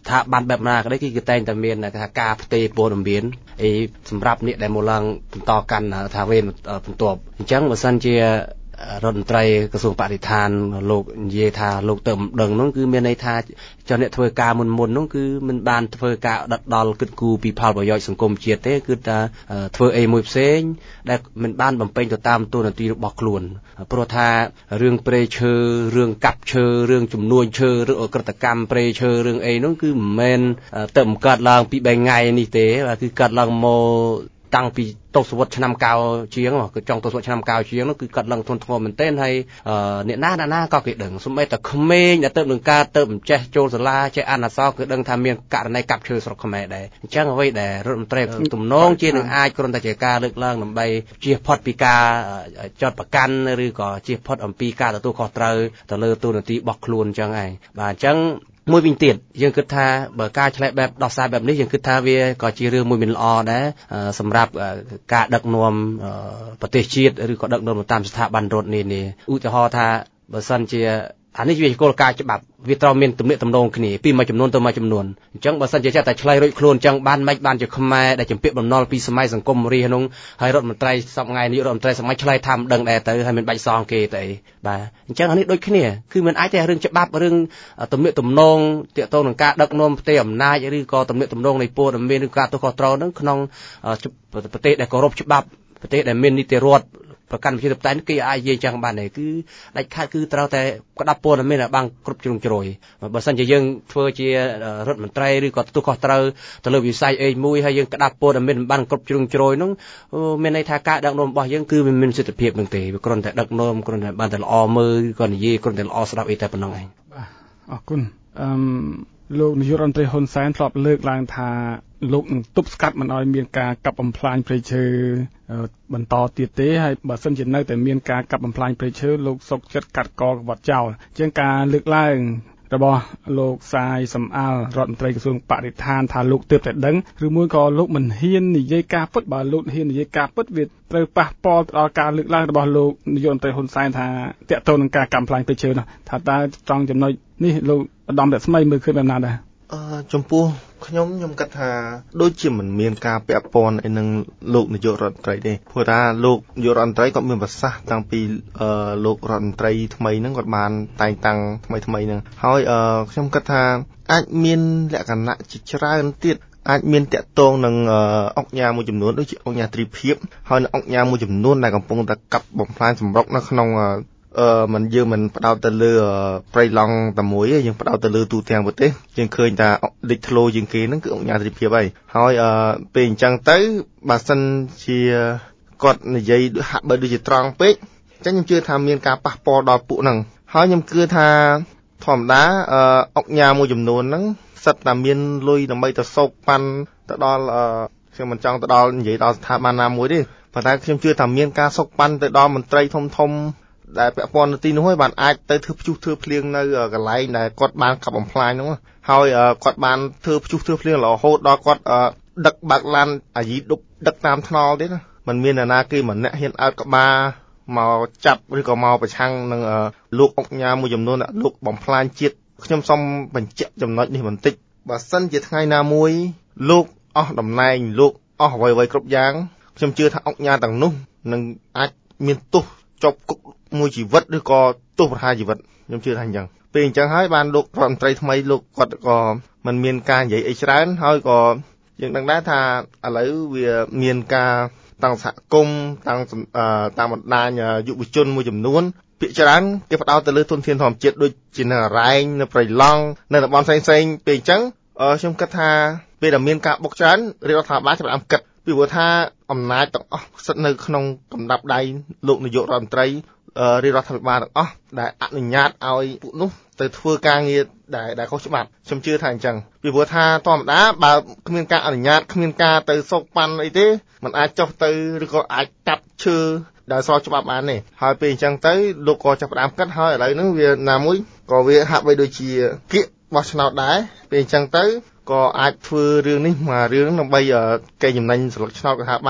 G: ស្ថាប័នបែបណាក៏ដោយគឺតែងតែមានថាការផ្ទេរព័ត៌មានសម្រាប់អ្នកដែលមកឡើងបន្តកាន់ថាវេនបន្ទាប់អញ្ចឹងបើសិនជារដ្ឋមន្ត្រីក្រសួងបរិស្ថានលោកនិយាយថាលោកទៅមិនដឹងនោះគឺមានន័យថាចុះអ្នកធ្វើការមុននោះគឺមិនបានធ្វើការដិតដល់គិតគូរពីផលប្រយោជន៍សង្គមជាតិទេគឺថាធ្វើអីមួយផ្សេងដែលមិនបានបំពេញទៅតាមទូនាទីរបស់ខ្លួនព្រោះថារឿងព្រៃឈើរឿងកាប់ឈើរឿងចំនួនឈើឬអក្រិតកម្មព្រៃឈើរឿងអីនោះគឺមិនមែនទៅបង្កើតឡើងពី3ថ្ងៃនេះទេគឺកើតឡើងមកតាំងពីទសវត្សរ៍ឆ្នាំ90ជាងគឺចុងទសវត្សរ៍ឆ្នាំ90ជាងនោះគឺកាត់ឡើងធ្ងន់ធ្ងរមែនទែនហើយអ្នកណាក៏គេដឹងសូម្បីតែក្មេងដែលទៅនឹងការទៅមិនចេះចូលសាលាចេះអានអក្សរគឺដឹងថាមានករណីកាប់ឈើស្រុកខ្មែរដែរអញ្ចឹងអ្វីដែលរដ្ឋមន្ត្រីទំនងជានឹងអាចគ្រាន់តែជាការលើកឡើងដើម្បីជៀសផុតពីការចាត់ប្រកាន់ឬក៏ជៀសផុតអំពីការទទួលខុសត្រូវទៅលើទូនាទីរបស់ខ្លួនអញ្ចឹងឯងបាទអញ្ចឹងមួយវិញទៀតយើងគិតថាបើការឆ្លើយបែបដោះស្រាយបែបនេះយើងគិតថាវាក៏ជារឿងមួយមិនល្អដែរសម្រាប់ការដឹកនាំប្រទេសជាតិឬក៏ដឹកនាំតាមស្ថាប័នរដ្ឋនានាឧទាហរណ៍ថាបើសិនជាអានេះវាជាគោលការណ៍ច្បាប់វាត្រូវមានទំនាក់ទំនងគ្នាពីមួយចំនួនទៅមួយចំនួនអញ្ចឹងបើសិនជាចេះតែឆ្លើយរួចខ្លួនអញ្ចឹងបានជាខ្មែរដែលចម្ពាក់បំណុលពីសម័យសង្គមរាស្ត្រនោះហើយរដ្ឋមន្ត្រីសពថ្ងៃនេះរដ្ឋមន្ត្រីសម័យឆ្លើយថាមិនដឹងដែរទៅហើយមិនបាច់សងគេទៅអីបាទអញ្ចឹងអានេះដូចគ្នាគឺមិនអាចទេរឿងច្បាប់រឿងទំនាក់ទំនងទាក់ទងនឹងការដឹកនាំផ្ទៃអំណាចឬក៏ទំនាក់ទំនងនៃពលរដ្ឋមានឬការទោសខុសត្រូវហ្នឹងក្នុងប្រទេសដែលគោរពច្បាប់ប្រទេសដែលមាននីតិរដ្ឋប្រកាន់ប្រជាធិបតេយ្យគេអាចនិយាយចឹងបានដែរគឺដាច់ខាតគឺត្រូវតែក្តាប់ព័ត៌មានឲ្យបានគ្រប់ជ្រុងជ្រោយបើមិនជាយើងធ្វើជារដ្ឋមន្ត្រីឬក៏ទទួលខុសត្រូវទៅលើវិស័យអីមួយហើយយើងក្តាប់ព័ត៌មានមិនបានគ្រប់ជ្រុងជ្រោយនោះមានន័យថាការដឹកនាំរបស់យើងគឺមិនមានសិទ្ធិភាពនឹងទេវាគ្រាន់តែដឹកនាំគ្រាន់តែបានតែល្អមើលក៏និយាយគ្រាន់តែល្អស្ដាប់អីតែប៉ុណ្ណឹងឯង
E: បាទអរគុណលោកនាយករដ្ឋមន្ត្រីហ៊ុនសែនធ្លាប់លើកឡើងថាលោកនឹងទប់ស្កាត់មិនឲ្យមានការកាប់បំផ្លាញព្រៃឈើបន្តទៀតទេហើយបើសិនជានៅតែមានការកាប់បំផ្លាញព្រៃឈើលោកសុកចិត្តកាត់កក្បត់ចោលអញ្ចឹងការលើកឡើងរបស់លោកសាយសំអាលរដ្ឋមន្ត្រីក្រសួងបរិស្ថានថាលោកទើបតែដឹងឬមួយក៏លោកមិនហ៊ាននិយាយការពិតបើលោកហ៊ាននិយាយការពិតវាត្រូវប៉ះពាល់ដល់ការលើកឡើងរបស់លោកនាយករដ្ឋមន្ត្រីហ៊ុនសែនថាតាក់ទងនឹងការកាប់បំផ្លាញព្រៃឈើនោះថាតើត្រង់ចំណុចនេះលោកឧត្តមរស្មីមើលឃើញបែបណាដែរ
F: ចំពោះខ្ញុំគិតថាដូចជាមិនមានការពាក់ព័ន្ធឯនឹងលោកនាយករដ្ឋមន្ត្រីទេព្រោះថាលោកនាយករដ្ឋមន្ត្រីគាត់មានប្រសាសន៍តាំងពីលោករដ្ឋមន្ត្រីថ្មីហ្នឹងគាត់បានតែងតាំងថ្មីហ្នឹងហើយខ្ញុំគិតថាអាចមានលក្ខណៈជាច្រើនទៀតអាចមានតាក់ទងនឹងអង្គការមួយចំនួនដូចជាអង្គការទ្រីភិបហើយនៅអង្គការមួយចំនួនដែលកំពុងតែកាប់បំផ្លាញសម្រុកនៅក្នុងយើងមិនផ្ដោតទៅលើព្រៃឡង់តែមួយទេយើងផ្ដោតទៅលើទូទាំងប្រទេសយើងឃើញថាលេចធ្លោជាងគេហ្នឹងគឺអង្គការទ្រីភិបហើយពេលអញ្ចឹងទៅបើសិនជាគាត់និយាយហាក់បីដូចជាត្រង់ពេកអញ្ចឹងខ្ញុំជឿថាមានការប៉ះពាល់ដល់ពួកហ្នឹងហើយខ្ញុំគិតថាធម្មតាអង្គការមួយចំនួនហ្នឹងសិតតែមានលុយដើម្បីទៅសោកប៉ាន់ទៅដល់ខ្ញុំមិនចង់ទៅដល់និយាយដល់ស្ថាប័នណាមួយទេប៉ុន្តែខ្ញុំជឿថាមានការសោកប៉ាន់ទៅដល់មន្ត្រីធំដែលពាក់ព័ន្ធនៅទីនោះហើយបានអាចទៅធ្វើព្យុះធ្វើភ្លៀងនៅកន្លែងដែលគាត់បានកាប់បំផ្លាញនោះហើយគាត់បានធ្វើព្យុះធ្វើភ្លៀងរហូតដល់គាត់ដឹកបាក់ឡានអាយីដប់ដឹកតាមថ្នល់ទេណាมันមានអ្នកណាគេម្នាក់ហ៊ានអើតក្បាលមកចាប់ឬក៏មកប្រឆាំងនឹងលោកអង្គញាមួយចំនួនលោកបំផ្លាញជាតិខ្ញុំសូមបញ្ជាក់ចំណុចនេះបន្តិចបើសិនជាថ្ងៃណាមួយលោកអស់តំណែងលោកអស់អ្វីៗគ្រប់យ៉ាងខ្ញុំជឿថាអង្គញាទាំងនោះនឹងអាចមានទោសជាប់គុកមួយជីវិតឬក៏ទោសប្រហារជីវិតខ្ញុំជឿថាអញ្ចឹងពេលអញ្ចឹងហើយបានលោករដ្ឋមន្ត្រីថ្មីលោកគាត់ក៏មិនមានការនិយាយអីច្រើនហើយក៏យើងដឹងដែរថាឥឡូវវាមានការតាំងសហគមន៍តាមបណ្ដាញយុវជនមួយចំនួនភាគច្រើនគេផ្ដោតទៅលើទុនធានធម្មជាតិដូចជានៅអរ៉ែងនៅព្រៃឡង់នៅតំបន់ផ្សេងៗពេលអញ្ចឹងខ្ញុំគិតថាពេលដែលមានការបុកច្រើនរដ្ឋាភិបាលចាប់ផ្ដើមគិតពីព្រោះថាអំណាចទាំងអស់ស្ថិតនៅក្នុងកម្រិតដៃលោកនាយករដ្ឋមន្ត្រីរដ្ឋាភិបាលទាំងអស់ដែលអនុញ្ញាតឲ្យពួកនោះទៅធ្វើការងារដែលខុសច្បាប់ខ្ញុំជឿថាអញ្ចឹងពីព្រោះថាធម្មតាបើគ្មានការអនុញ្ញាតគ្មានការទៅសោកប៉ាន់អីទេมันអាចចុះទៅឬក៏អាចកាប់ឈើដែលស្របច្បាប់បានទេហើយពេលអញ្ចឹងទៅលោកក៏ចាប់ផ្ដើមកាត់ហើយឥឡូវហ្នឹងវាណាមួយក៏វាហាក់បីដូចជាគៀកបោះឆ្នោតដែរពេលអញ្ចឹងទៅក៏អាចធ្វើរឿងនេះមករឿងដើម្បីកេងចំណេញស្លឹកឆ្នោតក៏ថាបាន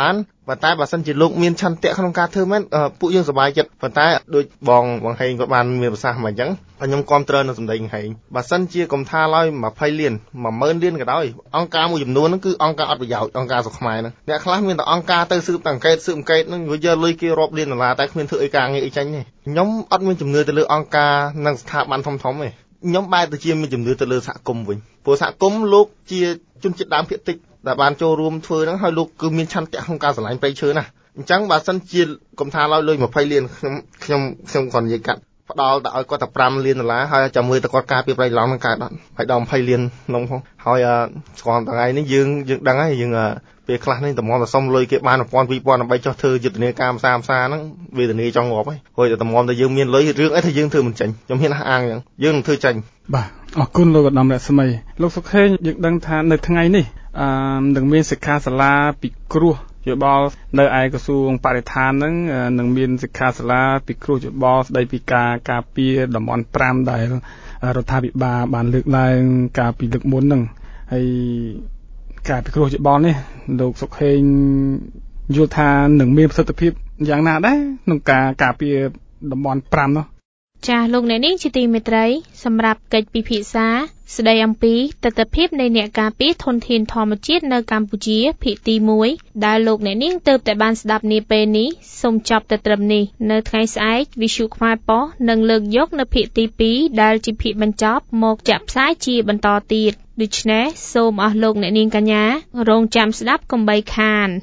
F: ប៉ុន្តែបើសិនជាលោកមានឆន្ទៈក្នុងការធ្វើមែនពួកយើងសប្បាយចិត្តប៉ុន្តែដូចបងហេងគាត់បានមានប្រសាសន៍មកអញ្ចឹងខ្ញុំគាំទ្រនៅសម្ដីហេងបើសិនជាកុំថាឡើយ20លាន 10000 លានក៏ដោយអង្គការមួយចំនួនហ្នឹងគឺអង្គការអត់ប្រយោជន៍អង្គការស្រុកខ្មែរហ្នឹងអ្នកខ្លះមានតែអង្គការទៅស៊ើបអង្កេតហ្នឹងយកលុយគេរាប់លានដុល្លារតែគ្មានធ្វើអីការងារអីចាញ់ទេខ្ញុំអត់មានជំនឿទៅលើអង្គការនិងស្ថាប័នធំៗទេខ្ញុំបែរទៅជាមានជំនឿទៅលើសហគមន៍វិញព្រោះសហគមន៍លោកជាជនជាតិដើមភាគតិចដែលបានចូលរួមធ្វើហ្នឹងហើយលោកគឺមានឆន្ទៈក្នុងការស្រឡាញ់ព្រៃឈើណាស់អញ្ចឹងបើសិនជាកុំថាឡើយលុយ20លានខ្ញុំគាត់និយាយកាត់ផ្ដល់តែឲ្យគាត់តែ5លានដុល្លារហើយចាំមើលតែគាត់ការពីប្រៃឡង់នឹងកើតអត់ហើយដល់20លានក្នុងផងហើយស្គាល់ថ្ងៃនេះយើងដឹងហើយយើងពេលខ្លះនេះតម្រាំតែសុំលុយគេបាន 1000 2000 ដើម្បីចោះធ្វើយុទ្ធនាការផ្សារហ្នឹងវេទនាចង់ងាប់ហើយហើយតែតម្រាំតែយើងមានលុយរឿងអីថាយើងធ្វើមិនចាញ់ខ្ញុំហ៊ានអះអាងអញ្ចឹងយើងនឹងធ្វើចាញ់
E: បាទអរគុណលោកឧត្តមរស្មីលោកសុខេងយើងដឹងថានៅថ្ងៃនេះនឹងមានសិក្ខាសាលាពិគ្រោះយោបល់នៅឯក្រសួងបរិស្ថានហ្នឹងនឹងមានសិក្ខាសាលាពិគ្រោះយោបល់ស្ដីពីការការពារតំបន់5ដែលរដ្ឋាភិបាលបានលើកឡើងកាលពីលើកមុនហ្នឹងហើយការពិគ្រោះយោបល់នេះលោកសុខេងយល់ថានឹងមានប្រសិទ្ធភាពយ៉ាងណាដែរក្នុងការការពារតំបន់5នោះ
A: ចាស់លោកអ្នកនាងជាទីមេត្រីសម្រាប់កិច្ចពិភាក្សាស្ដីអំពីទស្សនវិជ្ជានៃអ្នកការពារធនធានធម្មជាតិនៅកម្ពុជាភាគទី1ដែលលោកអ្នកនាងទើបតែបានស្ដាប់នាពេលនេះសូមចប់តែត្រឹមនេះនៅថ្ងៃស្អែកវិទ្យុខ្មែរប៉ុស្តិ៍នឹងលើកយកនៅភាគទី2ដែលជាភាគបញ្ចប់មកចាក់ផ្សាយជាបន្តទៀតដូច្នេះសូមអស់លោកអ្នកនាងកញ្ញារងចាំស្ដាប់កុំបីខាន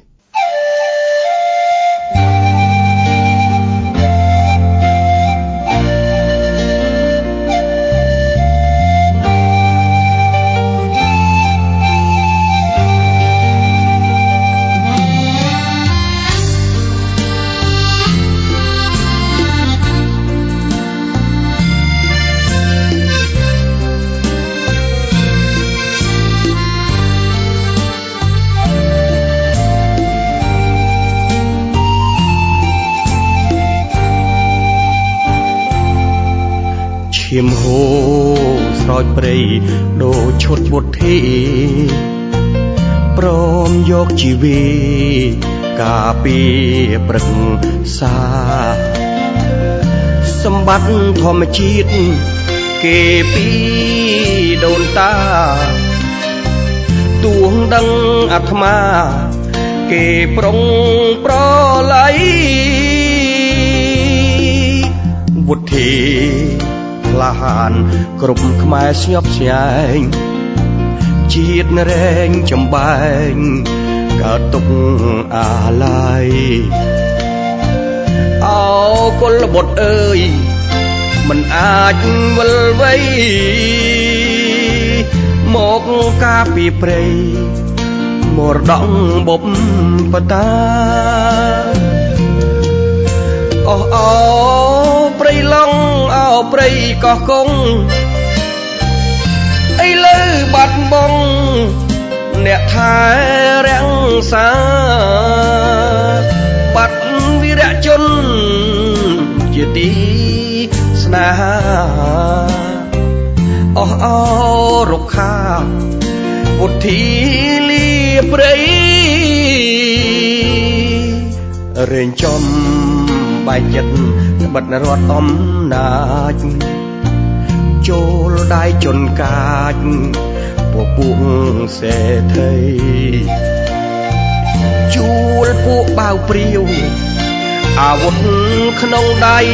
H: ឈាមហូរស្រោចព្រៃដូចឈុតបុទ្ធីព្រមយកជីវីការពារព្រឹក្សាសម្បត្តិធម្មជាតិគេពីដូនតាទួងដឹងអាត្មាគេប្រុងប្រឡ័យបុទ្ធីក្លាហានគ្រប់ខ្មែរស្ញប់ស្ញែងជាតិរែងចំបែងកើតទុកអាឡ័យអោគុលបុត្រអើយមិនអាចវិលវៃមកការពីព្រៃមរតកបុព្វតាអោព្រៃឡង់អោព្រៃកោះកុងអីលើបាត់បង់អ្នកថែរាំងសាបាត់វីរៈជនជាទីស្នេហាអោរុក្ខាពុទ្ធីលាព្រៃរែងចំបែកចិត្តបិទរត់អំណាចចូលដៃជន់កាចពពួកសេដ្ឋីជួលពួកបាវព្រាវអាវុធក្នុងដៃ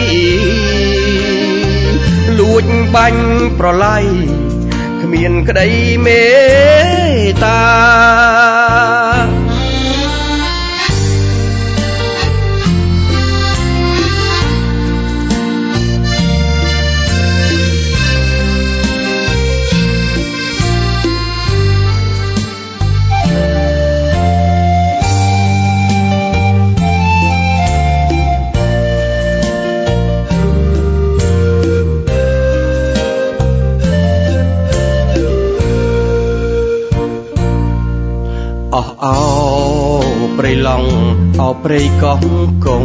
H: លួចបាញ់ប្រឡ័យគ្មានក្តីមេត្តាអោព្រៃឡង់អោព្រៃកោះកុង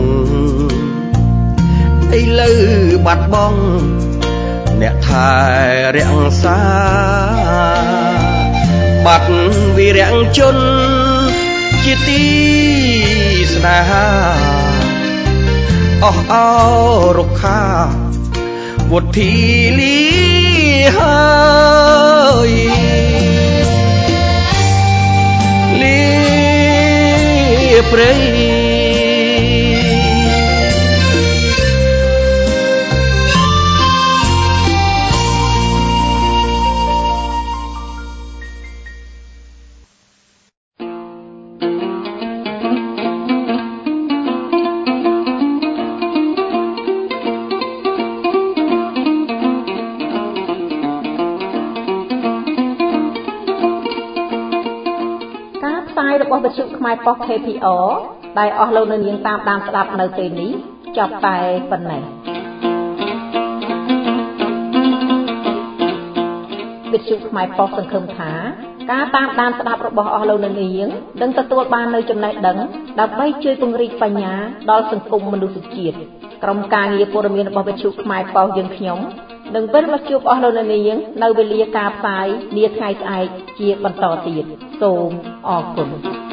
H: អីលើបាត់បង់អ្នកថែរាំងសាបាត់វីរៈជនជាទីស្នេហាអស់អោរុក្ខាវុធីលីហើយលីព្រៃ
I: របស់វិទ្យុខ្មែរប៉ុស្តិ៍ KPR ដែលអស់លោកនៅនាងតាមដានស្ដាប់នៅពេលនេះចប់តែប៉ុណ្ណេះវិទ្យុខ្មែរប៉ុស្តិ៍សង្ឃឹមថាការតាមដានស្ដាប់របស់អស់លោកនៅនាងនឹងទទួលបាននូវចំណេះដឹងដើម្បីជួយពង្រីកបញ្ញាដល់សង្គមមនុស្សជាតិក្រុមការងារព័ត៌មានរបស់វិទ្យុខ្មែរប៉ុស្តិ៍យើងខ្ញុំនឹងវិលមកជួបអស់លោកនៅនាងនៅវេលាការផ្សាយនាថ្ងៃស្អែកជាបន្តទៀតសូមអរគុណ